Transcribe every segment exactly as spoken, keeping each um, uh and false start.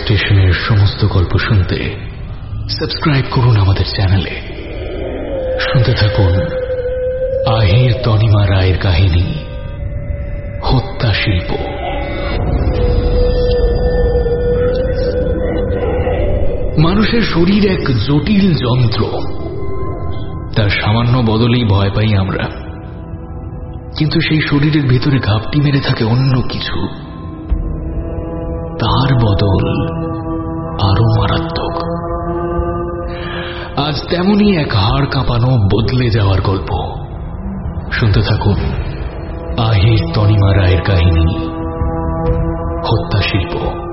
স্টেশনের সমস্ত গল্প শুনতে সাবস্ক্রাইব করুন আমাদের চ্যানেলে। শুনতে থাকুন আহির তনিমা রায়ের কাহিনী হত্যা শিল্প। মানুষের শরীর এক জটিল যন্ত্র, তার সামান্য বদলেই ভয় পাই আমরা, কিন্তু সেই শরীরের ভেতরে ঘাপটি মেরে থাকে অন্য কিছু, তার বদল আরো মারাত্মক। আজ তেমনই এক হাড় কাঁপানো বদলে যাওয়ার গল্প। শুনতে থাকুন আহির তনিমা রায়ের কাহিনী হত্যা শিল্প।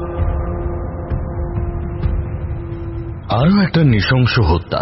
আরো একটা নৃশংস হত্যা,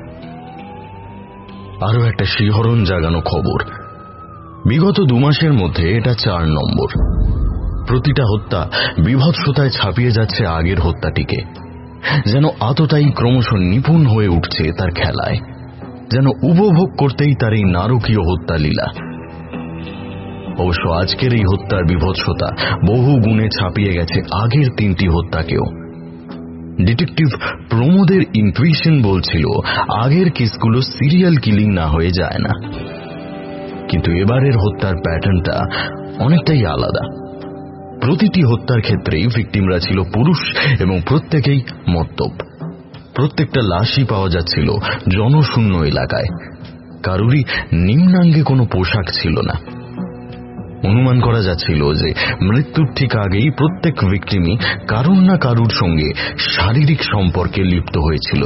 আরো একটা শিহরণ জাগানো খবর। বিগত দু মাসের মধ্যে এটা চার নম্বর। প্রতিটা হত্যা বিভৎসতায় ছাপিয়ে যাচ্ছে আগের হত্যাটিকে, যেন আততায়ী ক্রমশ নিপুণ হয়ে উঠছে তার খেলায়, যেন উপভোগ করতেই তার এই নারকীয় হত্যা লীলা। অবশ্য আজকের এই হত্যার বিভৎসতা বহু গুণে ছাপিয়ে গেছে আগের তিনটি হত্যাকেও। ডিটেকটিভ প্রমোদের ইনটুইশন বলছিল আগের কেসগুলো সিরিয়াল কিলিং না হয়ে যায় না, কিন্তু এবারের হত্যার প্যাটার্নটা অনেকটাই আলাদা। প্রতিটি হত্যার ক্ষেত্রেই ভিকটিমরা ছিল পুরুষ এবং প্রত্যেকেই মদ্যপ। প্রত্যেকটা লাশই পাওয়া যাচ্ছিল জনশূন্য এলাকায়, কারুরই নিম্নাঙ্গে কোনো পোশাক ছিল না। অনুমান করা যাচ্ছিল যে মৃত্যুর ঠিক আগেই প্রত্যেক ভিকটিমই কারুর না কারুর সঙ্গে শারীরিক সম্পর্কে লিপ্ত হয়েছিল।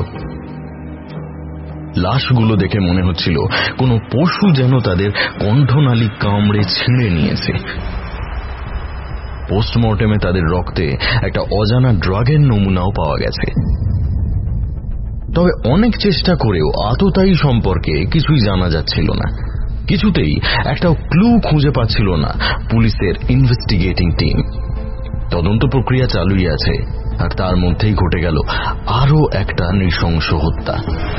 লাশগুলো দেখে মনে হচ্ছিল কোনো পশু যেন তাদের কণ্ঠনালী কামড়ে ছিঁড়ে নিয়েছে। পোস্টমর্টেমে তাদের রক্তে একটা অজানা ড্রাগের নমুনাও পাওয়া গেছে। তবে অনেক চেষ্টা করেও আততায়ী সম্পর্কে কিছুই জানা যাচ্ছিল না। কিছুতেই একটা ক্লু খুঁজে পাচ্ছিল না পুলিশের ইনভেস্টিগেটিং টিম। তদন্ত প্রক্রিয়া চালুই আছে, আর তার মধ্যেই ঘটে গেল আরো একটা নৃশংস হত্যা।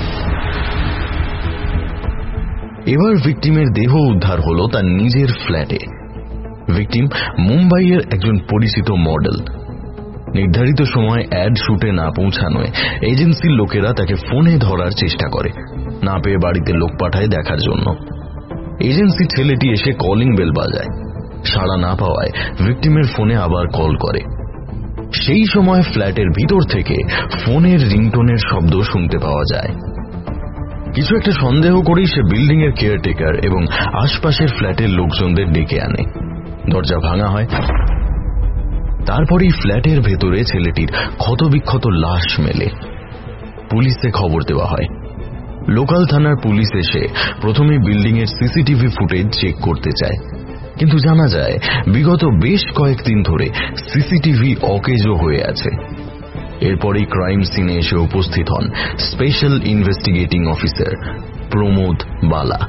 এবার ভিকটিমের দেহ উদ্ধার হলো তার নিজের ফ্ল্যাটে। ভিকটিম মুম্বাইয়ের একজন পরিচিত মডেল। নির্ধারিত সময় অ্যাড শুটে না পৌঁছানোয় এজেন্সির লোকেরা তাকে ফোনে ধরার চেষ্টা করে, না পেয়ে বাড়িতে লোক পাঠায় দেখার জন্য। এজেন্সি ছেলেটি এসে কলিং বেল বাজায়, সাড়া না পাওয়ায় ভিকটিমের ফোনে আবার কল করে। সেই সময় ফ্ল্যাটের ভিতর থেকে ফোনের রিংটোনের শব্দ শুনতে পাওয়া যায়। কিছু একটা সন্দেহ করেই সে বিল্ডিং এর কেয়ারটেকার এবং আশপাশের ফ্ল্যাটের লোকজনদের ডেকে আনে। দরজা ভাঙা হয়। তারপরেই ফ্ল্যাটের ভেতরে ছেলেটির ক্ষতবিক্ষত লাশ মেলে। পুলিশে খবর দেওয়া হয়। লোকাল থানার পুলিশ এসে প্রথমে বিল্ডিং এর সিসিটিভি ফুটেজ চেক করতে চায়, কিন্তু জানা যায় বিগত বেশ কয়েকদিন ধরে সিসিটিভি অকেজো হয়ে আছে। এরপরেই ক্রাইম সিনে এসে উপস্থিত হন স্পেশাল ইনভেস্টিগেটিং অফিসার প্রমোদ বালা।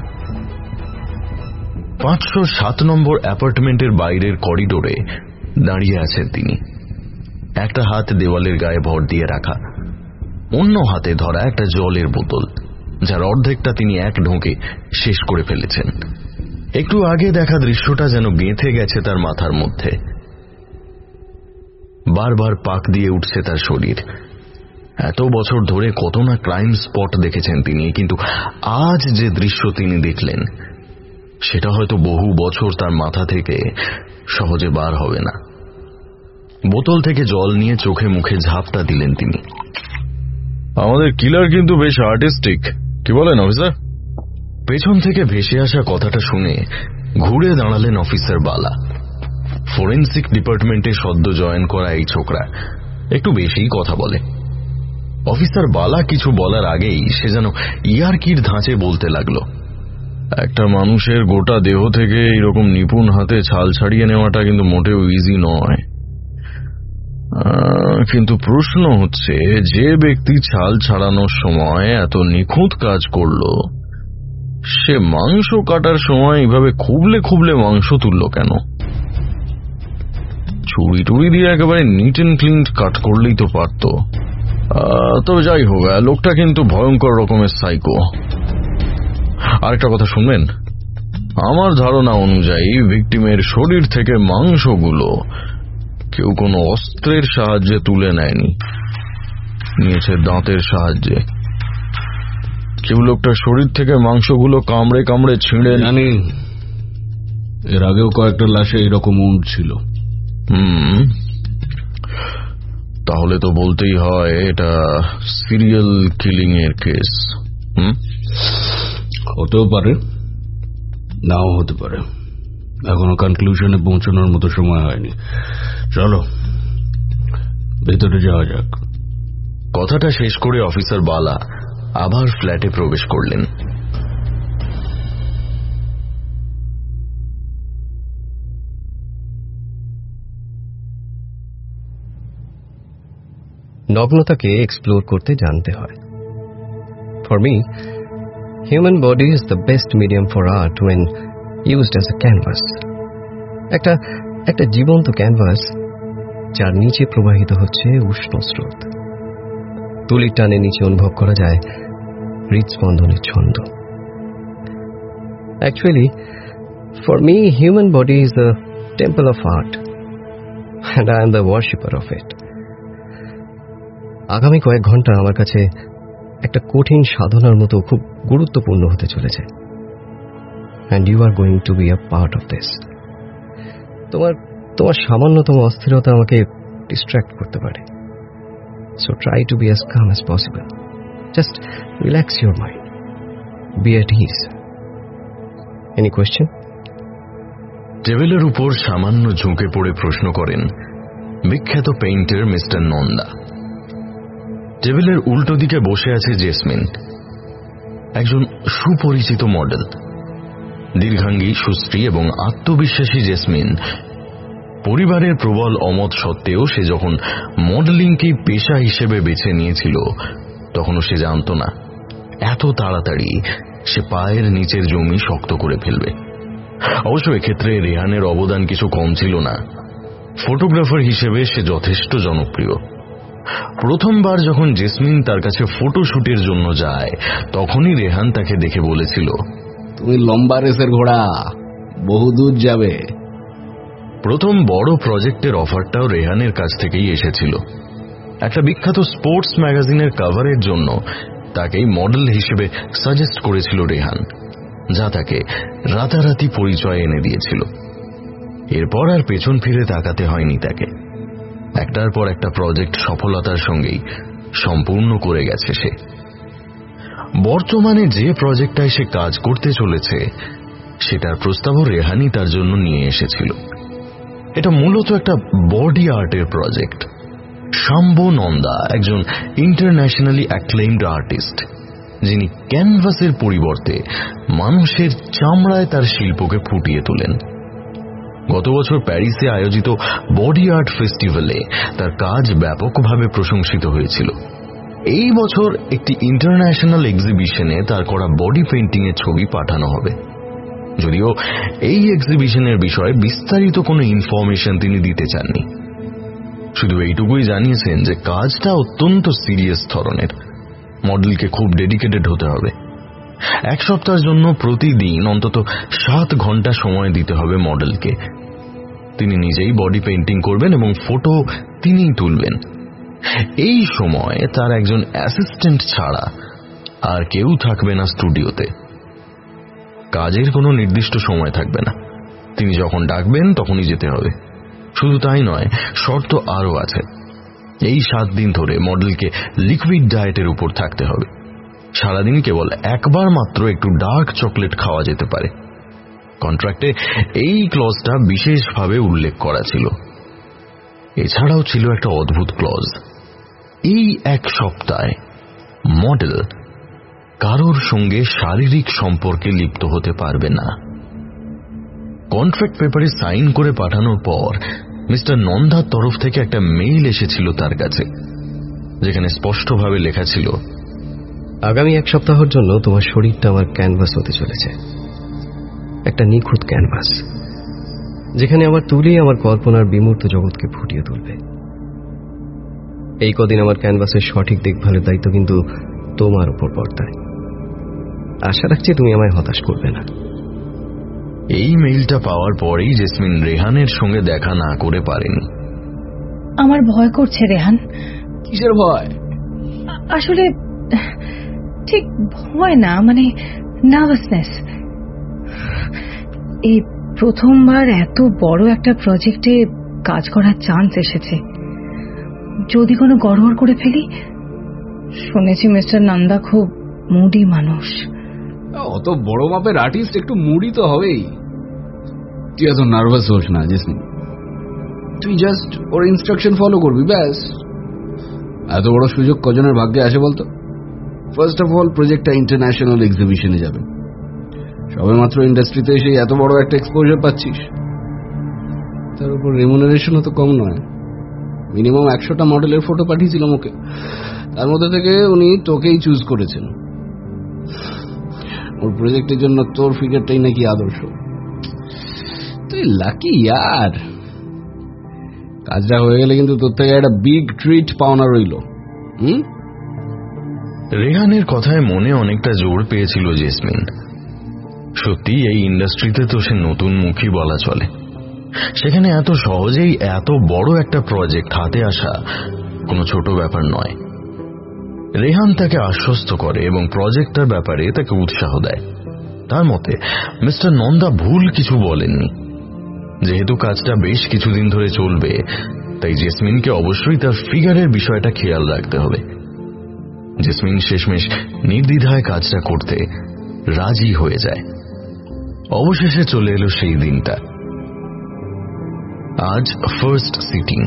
পাঁচশো সাত নম্বর অ্যাপার্টমেন্টের বাইরের করিডোরে দাঁড়িয়ে আছেন তিনি। একটা হাত দেওয়ালের গায়ে ভর দিয়ে রাখা, অন্য হাতে ধরা একটা জলের বোতল, যার অর্ধেকটা তিনি এক ঢোকে শেষ করে ফেলেছেন। একটু আগে দেখা দৃশ্যটা যেন গেঁথে গেছে তার মাথার মধ্যে। বারবার পাক দিয়ে উঠছে তার শরীর। এত বছর ধরে কত না ক্রাইম স্পট দেখেছেন তিনি, কিন্তু আজ যে দৃশ্য তিনি দেখলেন সেটা হয়তো বহু বছর তার মাথা থেকে সহজে বার হবে না। বোতল থেকে জল নিয়ে চোখে মুখে ঝাপটা দিলেন তিনি। আমাদের কিলার কিন্তু বেশ আর্টিস্টিক, কি বলেন অফিসার? পেছন থেকে ভেসে আসা কথাটা শুনে ঘুরে দাঁড়ালেন অফিসার বালা। ফরেন্সিক ডিপার্টমেন্টে সদ্য জয়েন করা এই ছোকরা একটু বেশিই কথা বলে। অফিসার বালা কিছু বলার আগেই সে যেন ইয়ারকির ধাঁচে বলতে লাগলো, একটা মানুষের গোটা দেহ থেকে এইরকম নিপুণ হাতে ছাল ছাড়িয়ে নেওয়াটা কিন্তু মোটেও ইজি নয়। কিন্তু প্রশ্ন হচ্ছে, যে ব্যক্তি ছাল ছাড়ানোর সময় এত নিখুঁত কাজ করল, সে মাংস কাটার সময় এইভাবে খুবলে খুবলে মাংস তুলল কেন? ছুরি টুরি দিয়ে একেবারে নিট অ্যান্ড ক্লিন কাট করলেই তো পারত। তবে যাই হোক, লোকটা কিন্তু ভয়ঙ্কর রকমের সাইকো। আরেকটা কথা শুনবেন, আমার ধারণা অনুযায়ী ভিকটিমের শরীর থেকে মাংসগুলো কেউ কোনো অস্ত্রের সাহায্যে তুলে নেয়নি, নিয়েছে দাঁতের সাহায্যে। কেউ লোকটার শরীর থেকে মাংসগুলো কামড়ে কামড়ে ছিঁড়ে। জানি, এর আগেও কয়েকটা লাশে এরকম উন্ড ছিল। হুম, তাহলে তো বলতেই হয় এটা সিরিয়াল কিলিং এর কেস। হুম, হতেও পারে, নাও হতে পারে। এখনো কনক্লুশনে পৌঁছানোর মতো সময় হয়নি। চলো ভেতরে যাওয়া যাক। কথাটা শেষ করে অফিসার বালা আবার ফ্ল্যাটে প্রবেশ করলেন। নগ্নতাকে এক্সপ্লোর করতে জানতে হয়। For me, human body is the best medium for art when used as a canvas. একটা একটা জীবন্ত ক্যানভাস যার নিচে প্রবাহিত হচ্ছে উষ্ণ স্রোত। তুলির টানে নিচে অনুভব করা যায় হৃদস্পন্দনের ছন্দ। Actually for me, human body is the temple of art and I am the worshipper of it. আগামী কয়েক ঘন্টা আমার কাছে একটা কঠিন সাধনার মতো খুব গুরুত্বপূর্ণ হতে চলেছে। And you are going to be a part of this. তোমার তোমার সামান্যতম অস্থিরতা আমাকে ডিস্ট্র্যাক্ট করতে পারে। So try to be as calm as possible. Just relax your mind, be at ease. Any question? টেবিলের উপর সামান্য ঝুঁকে পড়ে প্রশ্ন করেন বিখ্যাত পেইন্টার মিস্টার নন্দা। টেবিলের উল্টো দিকে বসে আছে জেসমিন, একজন সুপরিচিত মডেল। দীর্ঘাঙ্গী, সুশ্রী এবং আত্মবিশ্বাসী জেসমিন পরিবারের প্রবল অমত সত্ত্বেও সে যখন মডেলিংকে পেশা হিসেবে বেছে নিয়েছিল তখনও সে জানত না এত তাড়াতাড়ি সে পায়ের নিচের জমি শক্ত করে ফেলবে। অবশ্য এক্ষেত্রে রেহানের অবদান কিছু কম ছিল না। ফটোগ্রাফার হিসেবে সে যথেষ্ট জনপ্রিয়। প্রথমবার যখন জেসমিন তার কাছে ফটোশুটের জন্য যায় তখনই রেহান তাকে দেখে বলেছিল, তুমি লম্বা রেসের ঘোড়া, বহুদূর যাবে। প্রথম বড় প্রজেক্টের অফারটাও রেহানের কাছ থেকেই এসেছিল। একটা বিখ্যাত স্পোর্টস ম্যাগাজিনের কভারের জন্য তাকেই মডেল হিসেবে সাজেস্ট করেছিল রেহান, যা তাকে রাতারাতি পরিচয় এনে দিয়েছিল। এরপর আর পেছন ফিরে তাকাতে হয়নি তাকে। একটার পর একটা প্রজেক্ট সফলতার সঙ্গেই সম্পূর্ণ করে গেছে সে। বর্তমানে যে প্রজেক্টটায় সে কাজ করতে চলেছে সেটার প্রস্তাবও রেহানি তার জন্য নিয়ে এসেছিল। এটা মূলত একটা বডি আর্টের প্রজেক্ট। শাম্বু নন্দা একজন ইন্টারন্যাশনালি অ্যাক্লেইমড আর্টিস্ট, যিনি ক্যানভাসের পরিবর্তে মানুষের চামড়ায় তার শিল্পকে ফুটিয়ে তোলেন। গত বছর প্যারিসে আয়োজিত বডি আর্ট ফেস্টিভ্যালে তার কাজ ব্যাপকভাবে প্রশংসিত হয়েছিল। এই বছর একটি ইন্টারন্যাশনাল এক্সিবিশনে তার করা বডি পেইন্টিং এর ছবি পাঠানো হবে। যদিও এই এক্সিবিশনের বিষয়ে বিস্তারিত কোনো ইনফরমেশন তিনি দিতে চাননি। শুধু এইটুকুই জানিয়েছেন যে কাজটা অত্যন্ত সিরিয়াস ধরনের। মডেলকে খুব ডেডিকেটেড হতে হবে। এক সপ্তাহের জন্য প্রতিদিন অন্তত সাত ঘন্টা সময় দিতে হবে মডেলকে। তিনি নিজেই বডি পেইন্টিং করবেন এবং ফটো তিনিই তুলবেন। এই সময় তার একজন অ্যাসিস্ট্যান্ট ছাড়া আর কেউ থাকবে না স্টুডিওতে। কাজের কোনো নির্দিষ্ট সময় থাকবে না। তিনি যখন ডাকবেন তখনই যেতে হবে। শুধু তাই নয়, শর্ত আরও আছে। এই সাত দিন ধরে মডেলকে লিকুইড ডায়েটের উপর থাকতে হবে। সারাদিন কেবল একবার মাত্র একটু ডার্ক চকলেট খাওয়া যেতে পারে। কন্ট্রাক্টে এই ক্লজটা বিশেষভাবে উল্লেখ করা ছিল। এছাড়াও ছিল একটা অদ্ভুত ক্লজ। এই এক সপ্তাহে মডেল কারোর সঙ্গে শারীরিক সম্পর্কে লিপ্ত হতে পারবে না। কন্ট্রাক্ট পেপারে সাইন করে পাঠানোর পর মিস্টার নন্দার তরফ থেকে একটা মেইল এসেছিল তার কাছে, যেখানে স্পষ্টভাবে লেখা ছিল, আগামী এক সপ্তাহের জন্য তোমার শরীরটা আমার ক্যানভাস হতে চলেছে। একটা নিখুঁত ক্যানভাস, যেখানে আমার তুলি আমার কল্পনার বিমূর্ত জগৎকে ফুটিয়ে তুলবে। এই কদিন আমার ক্যানভাসের সঠিক দেখভালের দায়িত্ব কিন্তু তোমার উপর বর্তায়। আশা রাখছি তুমি আমায় হতাশ করবে না। এই মেইলটা পাওয়ার পরেই জেসমিন রেহানের সঙ্গে দেখা না করে পারেনি। আমার ভয় করছে রেহান। কিসের ভয়? আসলে ঠিক ভয় না, মানে নার্ভাসনেস। এই প্রথমবার এত বড় একটা প্রজেক্টে কাজ করার চান্স এসেছে। যদি কোনো গড়বড় করে ফেলি। শুনেছি মিস্টার নন্দা খুব মুডি মানুষ। অত বড় মাপের আর্টিস্ট একটু মুডি তো হবেই। তুই এত নার্ভাস হোস না জেসমিন, তুই জাস্ট ওর ইনস্ট্রাকশন ফলো করবি, ব্যাস। এত বড় সুযোগ কজনের ভাগ্যে আসে বলতো? ফার্স্ট অফ অল, প্রজেক্টটা ইন্টারন্যাশনাল এক্সিবিশনে যাবে। সবে মাত্র ইন্ডাস্ট্রিতে এসে এত বড় একটা এক্সপোজার পাচ্ছিস, তার উপর রেমুনারেশনও তো কম নয়। মিনিমাম একশোটা মডেলের ফটো পাঠিয়েছিলাম ওকে, তার মধ্যে থেকে উনি তোকেই চুজ করেছেন। ওর প্রজেক্টের জন্য তোর ফিগারটাই নাকি আদর্শ। তুই লাকি ইয়ার। কাজটা হয়ে গেলে কিন্তু তোর থেকে একটা বিগ ট্রিট পাওনা রইল। হুম রেহানের কথায় মনে অনেকটা জোর পেয়েছিল জেসমিন। সত্যি এই ইন্ডাস্ট্রিতে তো সে নতুন মুখী বলা চলে। সেখানে এত সহজেই এত বড় একটা প্রজেক্ট হাতে আসা কোনো ছোট ব্যাপার নয়। রেহান তাকে আশ্বস্ত করে এবং প্রজেক্টটার ব্যাপারে তাকে উৎসাহ দেয়। তার মতে মিস্টার নন্দা ভুল কিছু বলেননি। যেহেতু কাজটা বেশ কিছুদিন ধরে চলবে, তাই জেসমিনকে অবশ্যই তার ফিগারের বিষয়টা খেয়াল রাখতে হবে। জেসমিন শেষমেশ নির্দ্বিধায় কাজটা করতে রাজি হয়ে যায়। অবশেষে চলে এলো সেই দিনটা। আজ ফার্স্ট সিটিং।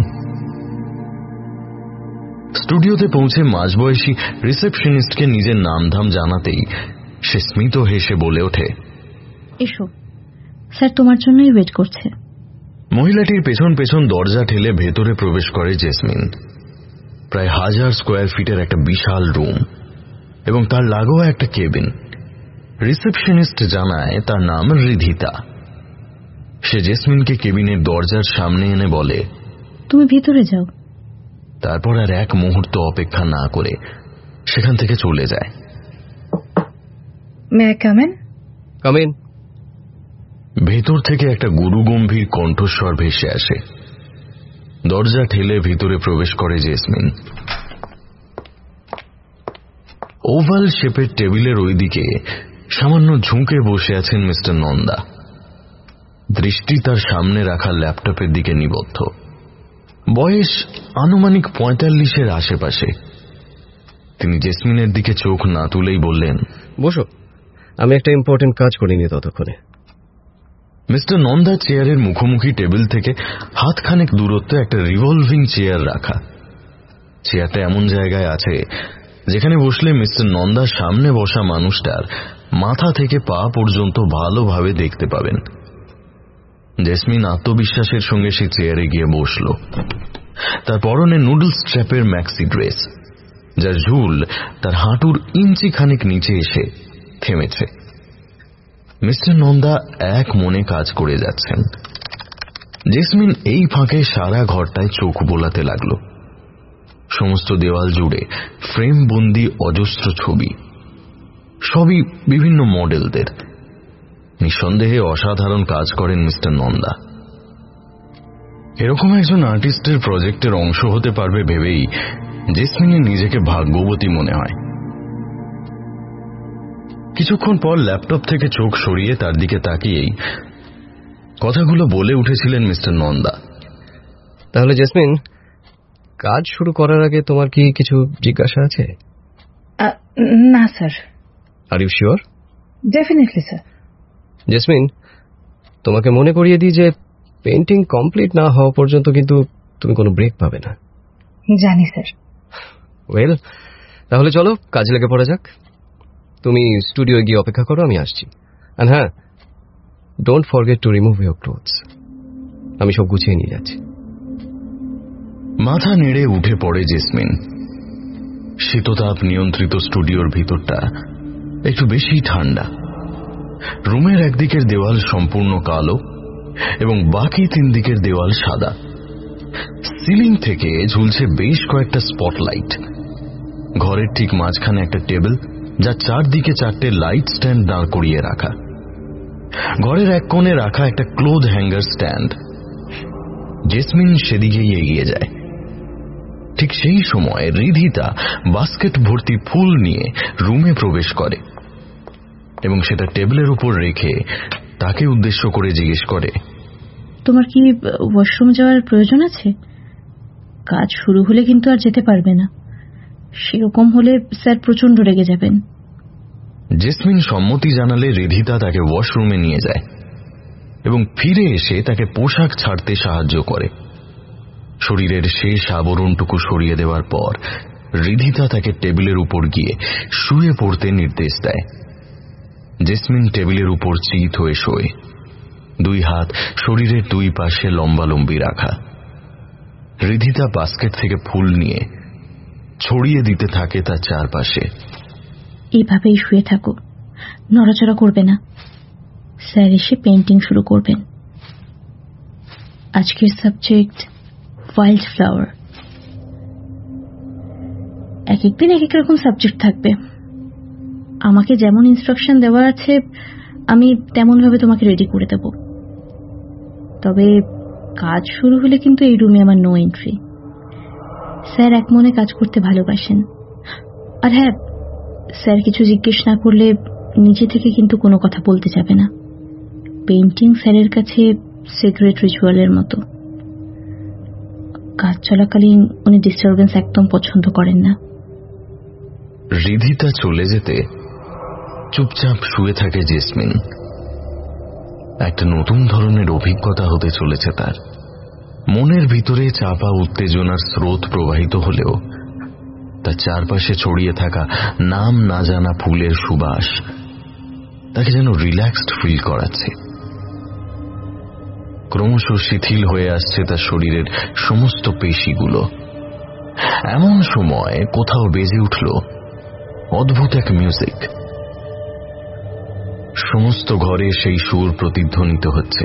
স্টুডিওতে পৌঁছে মাঝবয়সী রিসেপশনিস্টকে নিজের নামধাম জানাতেই সে স্মিত হেসে বলে ওঠে, এসো স্যার, তোমার জন্যই ওয়েট করছে। মহিলাটির পেছন পেছন দরজা ঠেলে ভেতরে প্রবেশ করে জেসমিন। প্রায় হাজার স্কোয়ার ফিটের একটা বিশাল রুম এবং তার লাগোয়া একটা কেবিন। রিসেপশনিস্ট জানায় তার নাম রিধিতা। সে জেসমিনকে কেবিনের দরজার সামনে এনে বলে, তুমি ভেতরে যাও। তারপর আর এক মুহূর্ত অপেক্ষা না করে সেখান থেকে চলে যায়। May I come in? Come in. ভেতর থেকে একটা গুরুগম্ভীর কণ্ঠস্বর ভেসে আসে। দরজা ঠেলে ভিতরে প্রবেশ করে জেসমিন। ওভাল শেপের টেবিলের ওই দিকে সামান্য ঝুঁকে বসে আছেন মিস্টার নন্দা। দৃষ্টি তার সামনে রাখা ল্যাপটপের দিকে নিবদ্ধ। বয়স আনুমানিক পঁয়তাল্লিশের আশেপাশে। তিনি জেসমিনের দিকে চোখ না তুলেই বললেন, বসো, আমি একটা ইম্পর্টেন্ট কাজ করিনি ততক্ষণে। মিস্টার নন্দা চেয়ারের মুখোমুখি টেবিল থেকে হাতখানেক দূরত্বে একটা রিভলভিং চেয়ার রাখা। চেয়ারটা এমন জায়গায় আছে যেখানে বসলে মিস্টার নন্দার সামনে বসা মানুষটার মাথা থেকে পা পর্যন্ত ভালোভাবে দেখতে পাবেন। জেসমিন আত্মবিশ্বাসের সঙ্গে সে চেয়ারে গিয়ে বসল। তার পরনে নুডলস স্ট্র্যাপের ম্যাক্সি ড্রেস, যার ঝুল তার হাঁটুর ইঞ্চি খানিক নিচে এসে থেমেছে। মিস্টার নন্দা এক মনে কাজ করে যাচ্ছেন। জেসমিন এই ফাঁকে সারা ঘরটায় চোখ বোলাতে লাগল। সমস্ত দেওয়াল জুড়ে ফ্রেম বন্দি অজস্র ছবি, সবই বিভিন্ন মডেলদের। নিঃসন্দেহে অসাধারণ কাজ করেন মিস্টার নন্দা। এরকম একজন আর্টিস্টের প্রজেক্টের অংশ হতে পারবে ভেবেই জেসমিনের নিজেকে ভাগ্যবতী মনে হয়। কিছুক্ষণ পর ল্যাপটপ থেকে চোখ সরিয়ে তার দিকে তাকিয়েই কথাগুলো বলে উঠেছিলেন মিস্টার নন্দা। তাহলে জেসমিন, কাজ শুরু করার আগে তোমার কি কিছু জিজ্ঞাসা আছে? না sir. Are you sure? Definitely sir. Jasmine, তোমাকে মনে করিয়ে দিই যে পেইন্টিং কমপ্লিট না হওয়া পর্যন্ত কিন্তু তুমি কোনো ব্রেক পাবে না। জানি স্যার। ওয়েল, তাহলে চলো কাজে লেগে পড়া যাক। তুমি স্টুডিও গিয়ে অপেক্ষা করো, আমি আসছি। আর হ্যাঁ, don't forget to remove your clothes. আমি সব গুছিয়ে নিয়ে যাচ্ছি। মাথা নেড়ে উঠে পড়ে জেসমিন। শীততাপ নিয়ন্ত্রিত স্টুডিওর ভিতরটা একটু বেশি ঠান্ডা। রুমের একদিকের দেওয়াল সম্পূর্ণ কালো এবং বাকি তিন দিকের দেওয়াল সাদা। সিলিং থেকে ঝুলছে বেশ কয়েকটা স্পটলাইট। ঘরের ঠিক মাঝখানে একটা টেবিল, যা চারদিকে চারটে লাইট স্ট্যান্ড দাঁড় করিয়ে রাখা। ঘরের এক কোণে রাখা একটা ক্লোথ হ্যাঙ্গার স্ট্যান্ড। জেসমিন সেদিকেই এগিয়ে যায়। ঠিক সেই সময় রিধিতা বাস্কেট ভর্তি ফুল নিয়ে রুমে প্রবেশ করে এবং সেটা টেবিলের উপর রেখে তাকে উদ্দেশ্য করে জিজ্ঞেস করে, তোমার কি ওয়াশরুম যাওয়ার প্রয়োজন আছে? কাজ শুরু হলে কিন্তু আর যেতে পারবে না, সেরকম হলে স্যার প্রচন্ড রেগে যাবেন। জেসমিন সম্মতি জানালে রিধিতা তাকে ওয়াশরুমে নিয়ে যায় এবং ফিরে এসে তাকে পোশাক ছাড়তে সাহায্য করে। শরীরের শেষ আবরণটুকু সরিয়ে দেওয়ার পর রিধিতা তাকে টেবিলের উপর গিয়ে শুয়ে পড়তে নির্দেশ দেয়। জেসমিন টেবিলের উপর চিত হয়ে শোয়, দুই হাত শরীরের দুই পাশে লম্বালম্বি রাখা। রিধিতা বাস্কেট থেকে ফুল নিয়ে ছড়িয়ে দিতে থাকে তার চারপাশে। এইভাবেই শুয়ে থাকো, নড়াচড়া করবে না, স্যার এসে পেইন্টিং শুরু করবেন। আজকের সাবজেক্ট ওয়াইল্ড ফ্লাওয়ার। এক একদিন এক এক রকম সাবজেক্ট থাকবে। আমাকে যেমন ইনস্ট্রাকশন দেওয়া আছে আমি তেমন ভাবে তোমাকে রেডি করে দেব। তবে কাজ শুরু হলে কিন্তু এই রুমে আমার নো এন্ট্রি। স্যার এক মনে কাজ করতে ভালোবাসেন। আর হ্যাঁ, স্যার কিছু জিজ্ঞেস না করলে নিজে থেকে কিন্তু কোনো কথা বলতে যাবে না। পেইন্টিং স্যারের কাছে সিক্রেট রিচুয়ালের মতো। কাজ চলাকালীন উনি ডিস্টারবেন্স একদম পছন্দ করেন না। রিধিতা চলে যেতে চুপচাপ শুয়ে থাকে জেসমিন। একটা নতুন ধরনের অভিজ্ঞতা হতে চলেছে তার। মনের ভিতরে চাপা উত্তেজনার স্রোত প্রবাহিত হলেও তার চারপাশে ছড়িয়ে থাকা নাম না জানা ফুলের সুবাস তাকে যেন রিল্যাক্সড ফিল করাচ্ছে। ক্রমশ শিথিল হয়ে আসছে তার শরীরের সমস্ত পেশিগুলো। এমন সময় কোথাও বেজে উঠল অদ্ভুত এক মিউজিক। সমস্ত ঘরে সেই সুর প্রতিধ্বনিত হচ্ছে।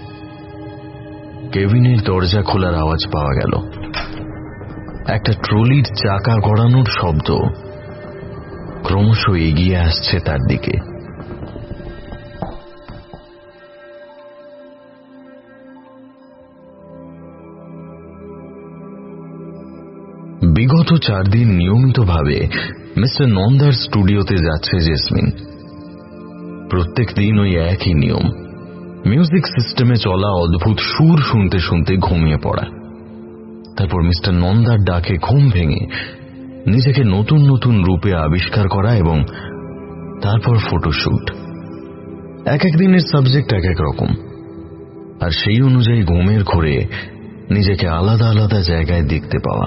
কেবিনের দরজা খোলার আওয়াজ পাওয়া গেল। একটা ট্রলির চাকা গড়ানোর শব্দ ক্রমশ এগিয়ে আসছে তার দিকে। বিগত চার দিন নিয়মিতভাবে মিস্টার নন্দার স্টুডিওতে যাচ্ছে জেসমিন। প্রত্যেক দিন ওই একই নিয়ম, মিউজিক সিস্টেমে চলা অদ্ভুত সুর শুনতে শুনতে ঘুমিয়ে পড়া, তারপর মিস্টার নন্দার ডাকে ঘুম ভেঙে নিজেকে নতুন নতুন রূপে আবিষ্কার করা এবং তারপর ফটোশুট। এক এক দিনের সাবজেক্ট এক এক রকম, আর সেই অনুযায়ী ঘুমের ঘোরে নিজেকে আলাদা আলাদা জায়গায় দেখতে পাওয়া।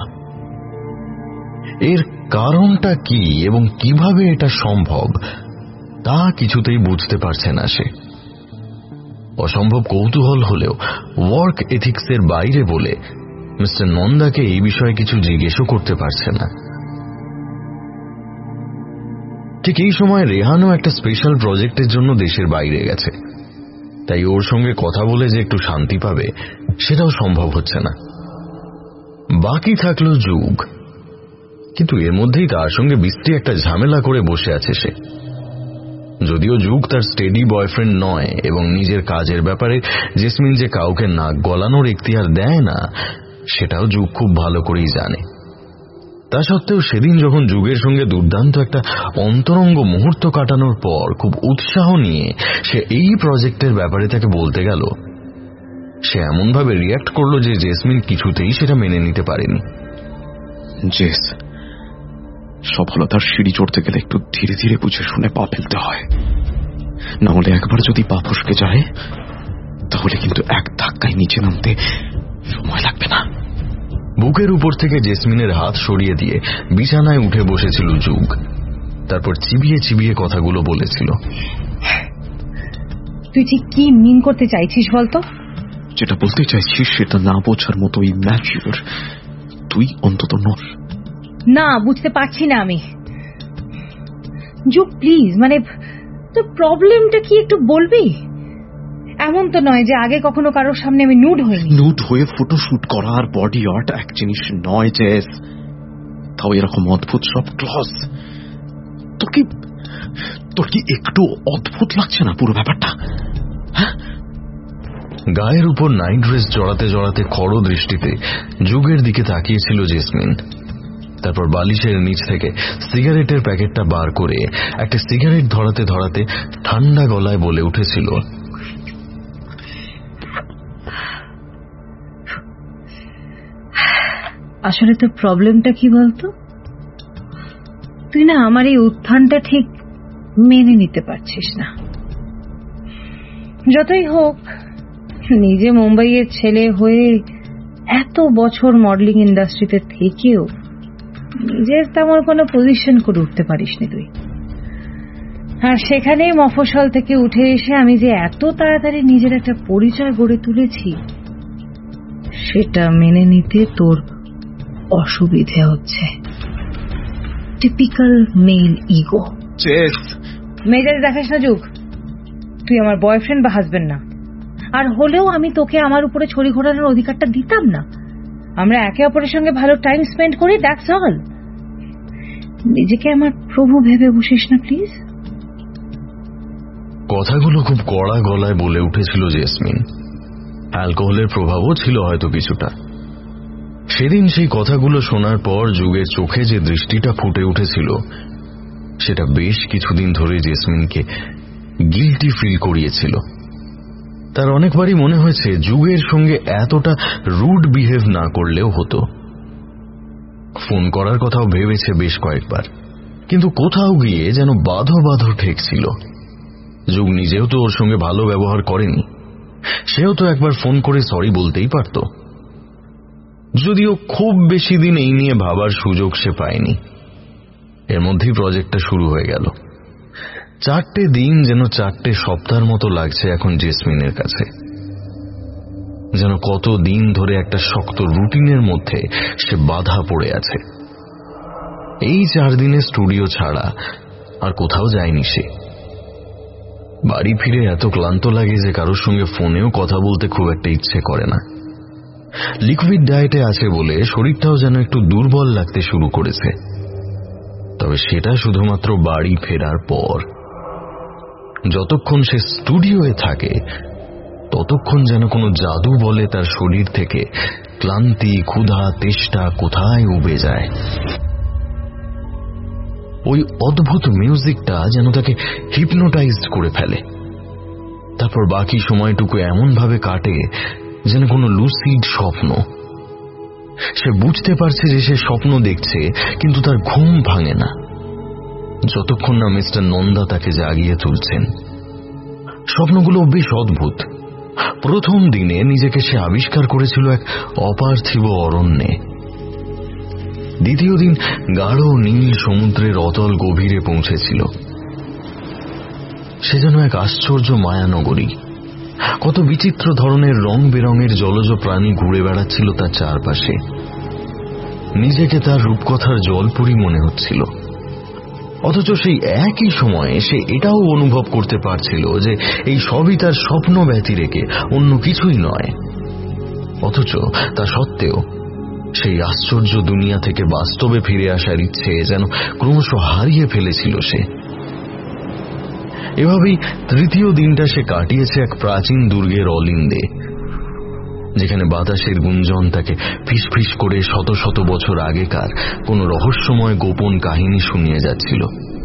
এর কারণটা কি এবং কিভাবে এটা সম্ভব তা কিছুতেই বুঝতে পারছে না সে। অসম্ভব কৌতূহল হলেও ওয়ার্ক এথিক্সের বাইরে বলে মিস্টার নন্দাকে এই বিষয়ে কিছু জিজ্ঞেসও করতে পারছে না। ঠিক এই সময় রেহানও একটা স্পেশাল প্রজেক্টের জন্য দেশের বাইরে গেছে, তাই ওর সঙ্গে কথা বলে যে একটু শান্তি পাবে সেটাও সম্ভব হচ্ছে না। বাকি থাকলো যুগ, কিন্তু এর মধ্যেই তার সঙ্গে বিশ্রী একটা ঝামেলা করে বসে আছে সে। যদিও যুগ তার স্টেডি বয়ফ্রেন্ড নয় এবং নিজের কাজের ব্যাপারে জেসমিন যে কাউকে নাক গলানোর এখতিয়ার দেয় না সেটাও যুগ খুব ভালো করেই জানে। তা সত্ত্বেও সেদিন যখন যুগের সঙ্গে দুর্দান্ত একটা অন্তরঙ্গ মুহূর্ত কাটানোর পর খুব উৎসাহ নিয়ে সে এই প্রজেক্টের ব্যাপারে তাকে বলতে গেল, সে এমনভাবে রিয়্যাক্ট করলো যে জেসমিন কিছুতেই সেটা মেনে নিতে পারেনি। জেস, সফলতার সিঁড়ি চড়তে গেলে একটু ধীরে ধীরে বুঝে শুনে পা ফেলতে হয়, না হলে একবার যদি পা ফসকে যায় তাহলে কিন্তু এক ধাক্কায় নিচে নামতে সময় লাগবে না। বুকের উপর থেকে জেসমিনের হাত সরিয়ে দিয়ে বিছানায় উঠে বসেছিল যুগ। তারপর চিবিয়ে চিবিয়ে কথাগুলো বলেছিল। তুই ঠিক কি মিন করতে চাইছিস বলতো? যেটা বলতে চাইছিস সেটা না বোঝার মতো ইম্যাচিউর তুই অন্তত নস। না, বুঝতে পারছি না আমি। যুগ প্লিজ, মানে তোর প্রবলেমটা কি একটু বলবি? এমন তো নয় যে আগে কখনো কারোর সামনে আমি নুড হইনি। নুড হয়ে ফটো শুট করা আর বডি আর্ট এক জিনিস নয় জেস, তাও এরকম অদ্ভুত সব ক্লজ। তোর কি তোর কি একটু অদ্ভুত লাগছে না পুরো ব্যাপারটা? গায়ের উপর নাইট ড্রেস জড়াতে জড়াতে খড় দৃষ্টিতে যুগের দিকে তাকিয়েছিল জেসমিন। তারপর বালিশের নিচ থেকে সিগারেটের প্যাকেটটা বার করে একটা সিগারেট ধরাতে ধরাতে ঠান্ডা গলায় বলে উঠেছিল, আসলে তোর প্রবলেমটা কি বলতো? তুই না আমার এই উত্থানটা ঠিক মেনে নিতে পারছিস না। যতই হোক, নিজে মুম্বাইয়ের ছেলে হয়ে এত বছর মডেলিং ইন্ডাস্ট্রিতে থেকেও নিজের তেমন কোনো পজিশন করে উঠতে পারিসনি তুই। আর সেখানেই মফস্বল থেকে উঠে এসে আমি যে এত তাড়াতাড়ি নিজের একটা পরিচয় গড়ে তুলেছি, সেটা মেনে নিতে তোর অসুবিধে হচ্ছে। Typical male ego. মেজাজ দেখাস না যুগ, তুই আমার বয়ফ্রেন্ড বা হাজবেন্ড না। আর হলেও আমি তোকে আমার উপরে ছড়ি ঘোরানোর অধিকারটা দিতাম না। আমরা একে অপরের সঙ্গে ভালো টাইম স্পেন্ড করি, দ্যাটস অল। নিজেকে আমার প্রভু ভেবে বসিস না প্লিজ। কথাগুলো খুব কড়া গলায় বলে উঠেছিল জেসমিন। অ্যালকোহলের প্রভাবও ছিল হয়তো কিছুটা। সেদিন সেই কথাগুলো শোনার পর যুগের চোখে যে দৃষ্টিটা ফুটে উঠেছিল, সেটা বেশ কিছুদিন ধরে জেসমিনকে গিল্টি ফিল করিয়েছিল। তার অনেকবারই মনে হয়েছে যুগের সঙ্গে এতটা রুড বিহেভ না করলেও হতো। ফোন করার কথাও ভেবেছে বেশ কয়েকবার, কিন্তু কোথাও গিয়ে যেন বাঁধো বাঁধো ঠেকছিল। যুগ নিজেও তো ওর সঙ্গে ভালো ব্যবহার করেনি, সেও তো একবার ফোন করে সরি বলতেই পারত। যদিও খুব বেশি দিন এই নিয়ে ভাবার সুযোগ সে পায়নি। এর মধ্যেই প্রজেক্টটা শুরু হয়ে গেল। চারটে দিন যেন চারটে সপ্তাহের মতো লাগছে এখন জেসমিনের কাছে। যেন কত দিন ধরে একটা শক্ত রুটিনের মধ্যে সে বাধা পড়ে আছে। এই চার দিনে স্টুডিও ছাড়া আর কোথাও যায়নি সে। বাড়ি ফিরে এত ক্লান্ত লাগে যে কারোর সঙ্গে ফোনেও কথা বলতে খুব একটা ইচ্ছে করে না। লিকুইড ডায়েটে আছে বলে শরীরটাও যেন একটু দুর্বল লাগতে শুরু করেছে, তবে সেটা শুধুমাত্র বাড়ি ফেরার পর। যতক্ষণ সে স্টুডিওয়ে থাকে ততক্ষণ যেন কোনো জাদু বলে তার শরীর থেকে ক্লান্তি, ক্ষুধা, তেষ্টা কোথায় উবে যায়। ওই অদ্ভুত মিউজিকটা যেন তাকে হিপনোটাইজড করে ফেলে। তারপর বাকি সময়টুকু এমন ভাবে কাটে যেন কোনো লুসিড স্বপ্ন। সে বুঝতে পারছে যে সে স্বপ্ন দেখছে, কিন্তু তার ঘুম ভাঙে না যতক্ষণ না মিস্টার নন্দা তাকে জাগিয়ে তুলছেন। স্বপ্নগুলো বেশ অদ্ভুত। প্রথম দিনে নিজেকে সে আবিষ্কার করেছিল এক অপার্থিব অরণ্যে। দ্বিতীয় দিন গাঢ় নীল সমুদ্রের অতল গভীরে পৌঁছেছিল। সে যেন এক আশ্চর্য মায়ানগরী। কত বিচিত্র ধরনের রং বেরঙের জলজ প্রাণী ঘুরে বেড়াচ্ছিল তার চারপাশে। নিজেকে তার রূপকথার জলপুরি মনে হচ্ছিল, অথচ সেই একই সময়ে সে এটাও অনুভব করতে পারছিল যে এই সবই তার স্বপ্ন ব্যতিরেকে অন্য কিছুই নয়। অথচ তা সত্ত্বেও সেই আশ্চর্য দুনিয়া থেকে বাস্তবে ফিরে আসার ইচ্ছে যেন ক্রমশ হারিয়ে ফেলেছিল সে। এভাবেই তৃতীয় দিনটা সে কাটিয়েছে এক প্রাচীন দুর্গের অলিন্দে, যেখানে বাতাসের গুঞ্জন তাকে ফিসফিস করে শত শত বছর আগেকার কোন রহস্যময় গোপন কাহিনী শুনিয়ে যাচ্ছিল।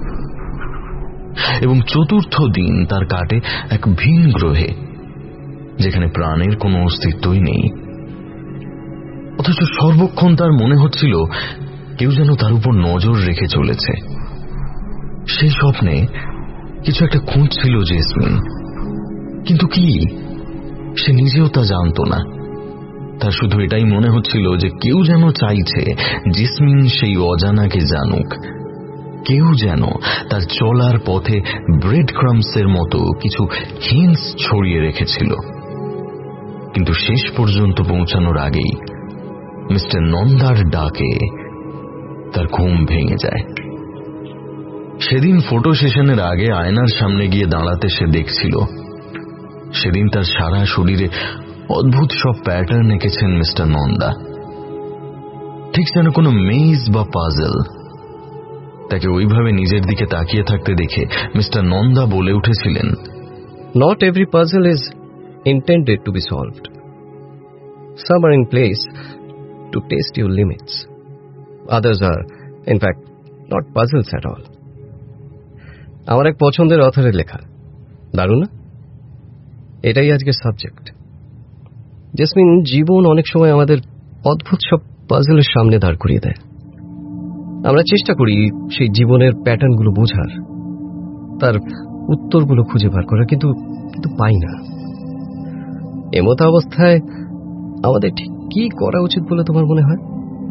এবং চতুর্থ দিন তার কাটে এক ভিন গ্রহে, যেখানে প্রাণের কোনো অস্তিত্বই নেই। অথচ সর্বক্ষণ তার মনে হচ্ছিল কেউ যেন তার উপর নজর রেখে চলেছে। সেই স্বপ্নে কিছু একটা খুঁজছিল জেসমিন, কিন্তু কি সে নিজেও তা জানত না। তার শুধু এটাই মনে হচ্ছিল যে কেউ যেন চাইছে জেসমিন সেই অজানাকে জানুক। কেউ যেন তার চলার পথে ব্রেড ক্রাম্পসের মতো কিছু হিন্টস ছড়িয়ে রেখেছিল। কিন্তু শেষ পর্যন্ত পৌঁছানোর আগেই মিস্টার নন্দার ডাকে তার ঘুম ভেঙে যায়। সেদিন ফটো সেশনের আগে আয়নার সামনে গিয়ে দাঁড়াতে সে দেখছিল, সেদিন তার সারা শরীরে অদ্ভুত সব প্যাটার্ন এঁকেছেন মিস্টার নন্দা, ঠিক যেন কোনো মেজ বা পাজল। তাকে ওইভাবে নিজের দিকে তাকিয়ে থাকতে দেখে মিস্টার নন্দা বলে উঠেছিলেন, Not every puzzle is intended to be solved. Some are in place to test your limits. others are in fact not puzzles at all. আমার এক পছন্দের অথরের লেখা, দারুণ না? এটাই আজকের সাবজেক্ট। জেসমিন, জীবন অনেক সময় আমাদের অদ্ভুত সব পাজলের সামনে দাঁড় করিয়ে দেয়। আমরা চেষ্টা করি সেই জীবনের প্যাটার্নগুলো বোঝার, তার উত্তরগুলো খুঁজে বার করার, কিন্তু কিন্তু পাই না। এমতো অবস্থায় আমাদের ঠিক কি করা উচিত বলে তোমার মনে হয়?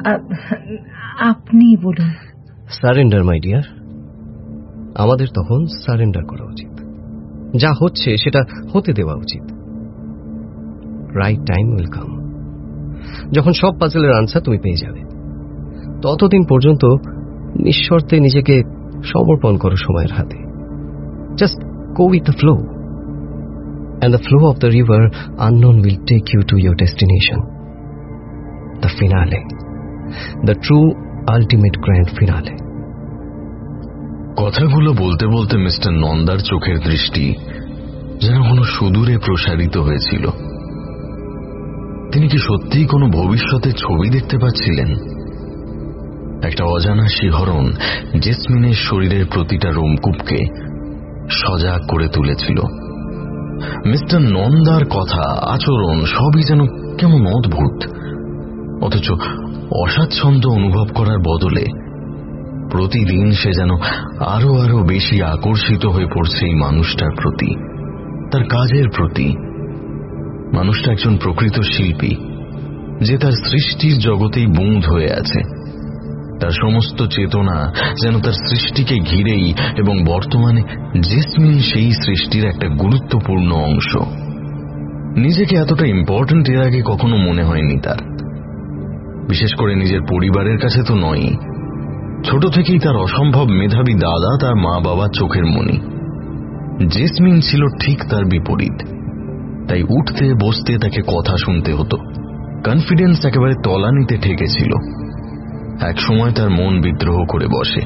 আপনি বলুন। সারেন্ডার মাই ডিয়ার, আমাদের তখন সারেন্ডার করা উচিত। যা হচ্ছে সেটা হতে দেওয়া উচিত। রাইট টাইম উইল কাম, যখন সব পাজলের আনসার তুমি পেয়ে যাবে। ততদিন পর্যন্ত নিঃশর্তে নিজেকে সমর্পণ করো সময়ের হাতে। Just go with the flow, and the flow of the river unknown will take you to your destination, the finale, the true ultimate grand finale. কথাগুলো বলতে বলতে মিস্টার নন্দার চোখের দৃষ্টি যেন কোনো সুদূরে প্রসারিত হয়েছিল। তিনি কি সত্যিই কোনো ভবিষ্যতের ছবি দেখতে পাচ্ছিলেন? একটা অজানা শিহরণ জেসমিনের শরীরের প্রতিটা রোমকূপকে সজাগ করে তুলেছিল। মিস্টার নন্দার কথা, আচরণ সবই যেন কেমন অদ্ভুত, অথচ অস্বাচ্ছন্দ্য অনুভব করার বদলে প্রতিদিন সে যেন আরো আরো বেশি আকর্ষিত হয়ে পড়ছে এই মানুষটার প্রতি, তার কাজের প্রতি। মানুষটা একজন প্রকৃত শিল্পী, যে তার সৃষ্টির জগতেই বুঁদ হয়ে আছে। তার সমস্ত চেতনা যেন তার সৃষ্টিকে ঘিরেই, এবং বর্তমানে জেসমিন সেই সৃষ্টির একটা গুরুত্বপূর্ণ অংশ। নিজেকে এতটা ইম্পর্ট্যান্ট এর আগে কখনো মনে হয়নি তার, বিশেষ করে নিজের পরিবারের কাছে তো নয়ই। ছোট থেকেই তার অসম্ভব মেধাবী দাদা তার মা বাবার চোখের মণি। জেসমিন ছিল ঠিক তার বিপরীত, তাই উঠতে বসতে তাকে কথা শুনতে হতো। কনফিডেন্স একেবারে তলানিতে ঠেকেছিল। এক সময় তার মন বিদ্রোহ করে বসে।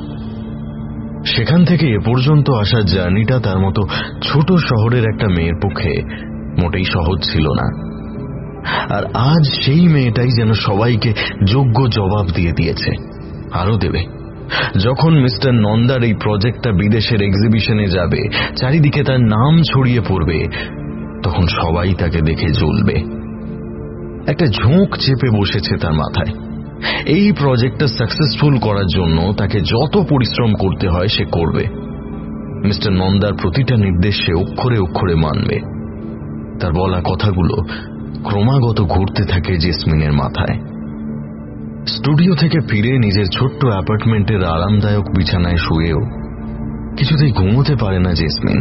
সেখান থেকে এ পর্যন্ত আসার জার্নিটা তার মতো ছোট শহরের একটা মেয়ের পক্ষে মোটেই সহজ ছিল না। আর আজ সেই মেয়েটাই যেন সবাইকে যোগ্য জবাব দিয়ে দিয়েছে, আরো দেবে। যখন মিস্টার নন্দার এই প্রজেক্টটা বিদেশের এক্সিবিশনে যাবে, চারিদিকে তার নাম ছড়িয়ে পড়বে, তখন সবাই তাকে দেখে জ্বলবে। একটা ঝোঁক চেপে বসেছে তার মাথায়। এই প্রজেক্টটা সাকসেসফুল করার জন্য তাকে যত পরিশ্রম করতে হয় সে করবে। মিস্টার নন্দার প্রতিটা নির্দেশ সে অক্ষরে অক্ষরে মানবে। তার বলা কথাগুলো ক্রমাগত ঘুরতে থাকে জেসমিনের মাথায়। স্টুডিও থেকে ফিরে নিজের ছোট্ট অ্যাপার্টমেন্টের আরামদায়ক বিছানায় শুয়েও কিছুতেই ঘুমোতে পারে না জেসমিন।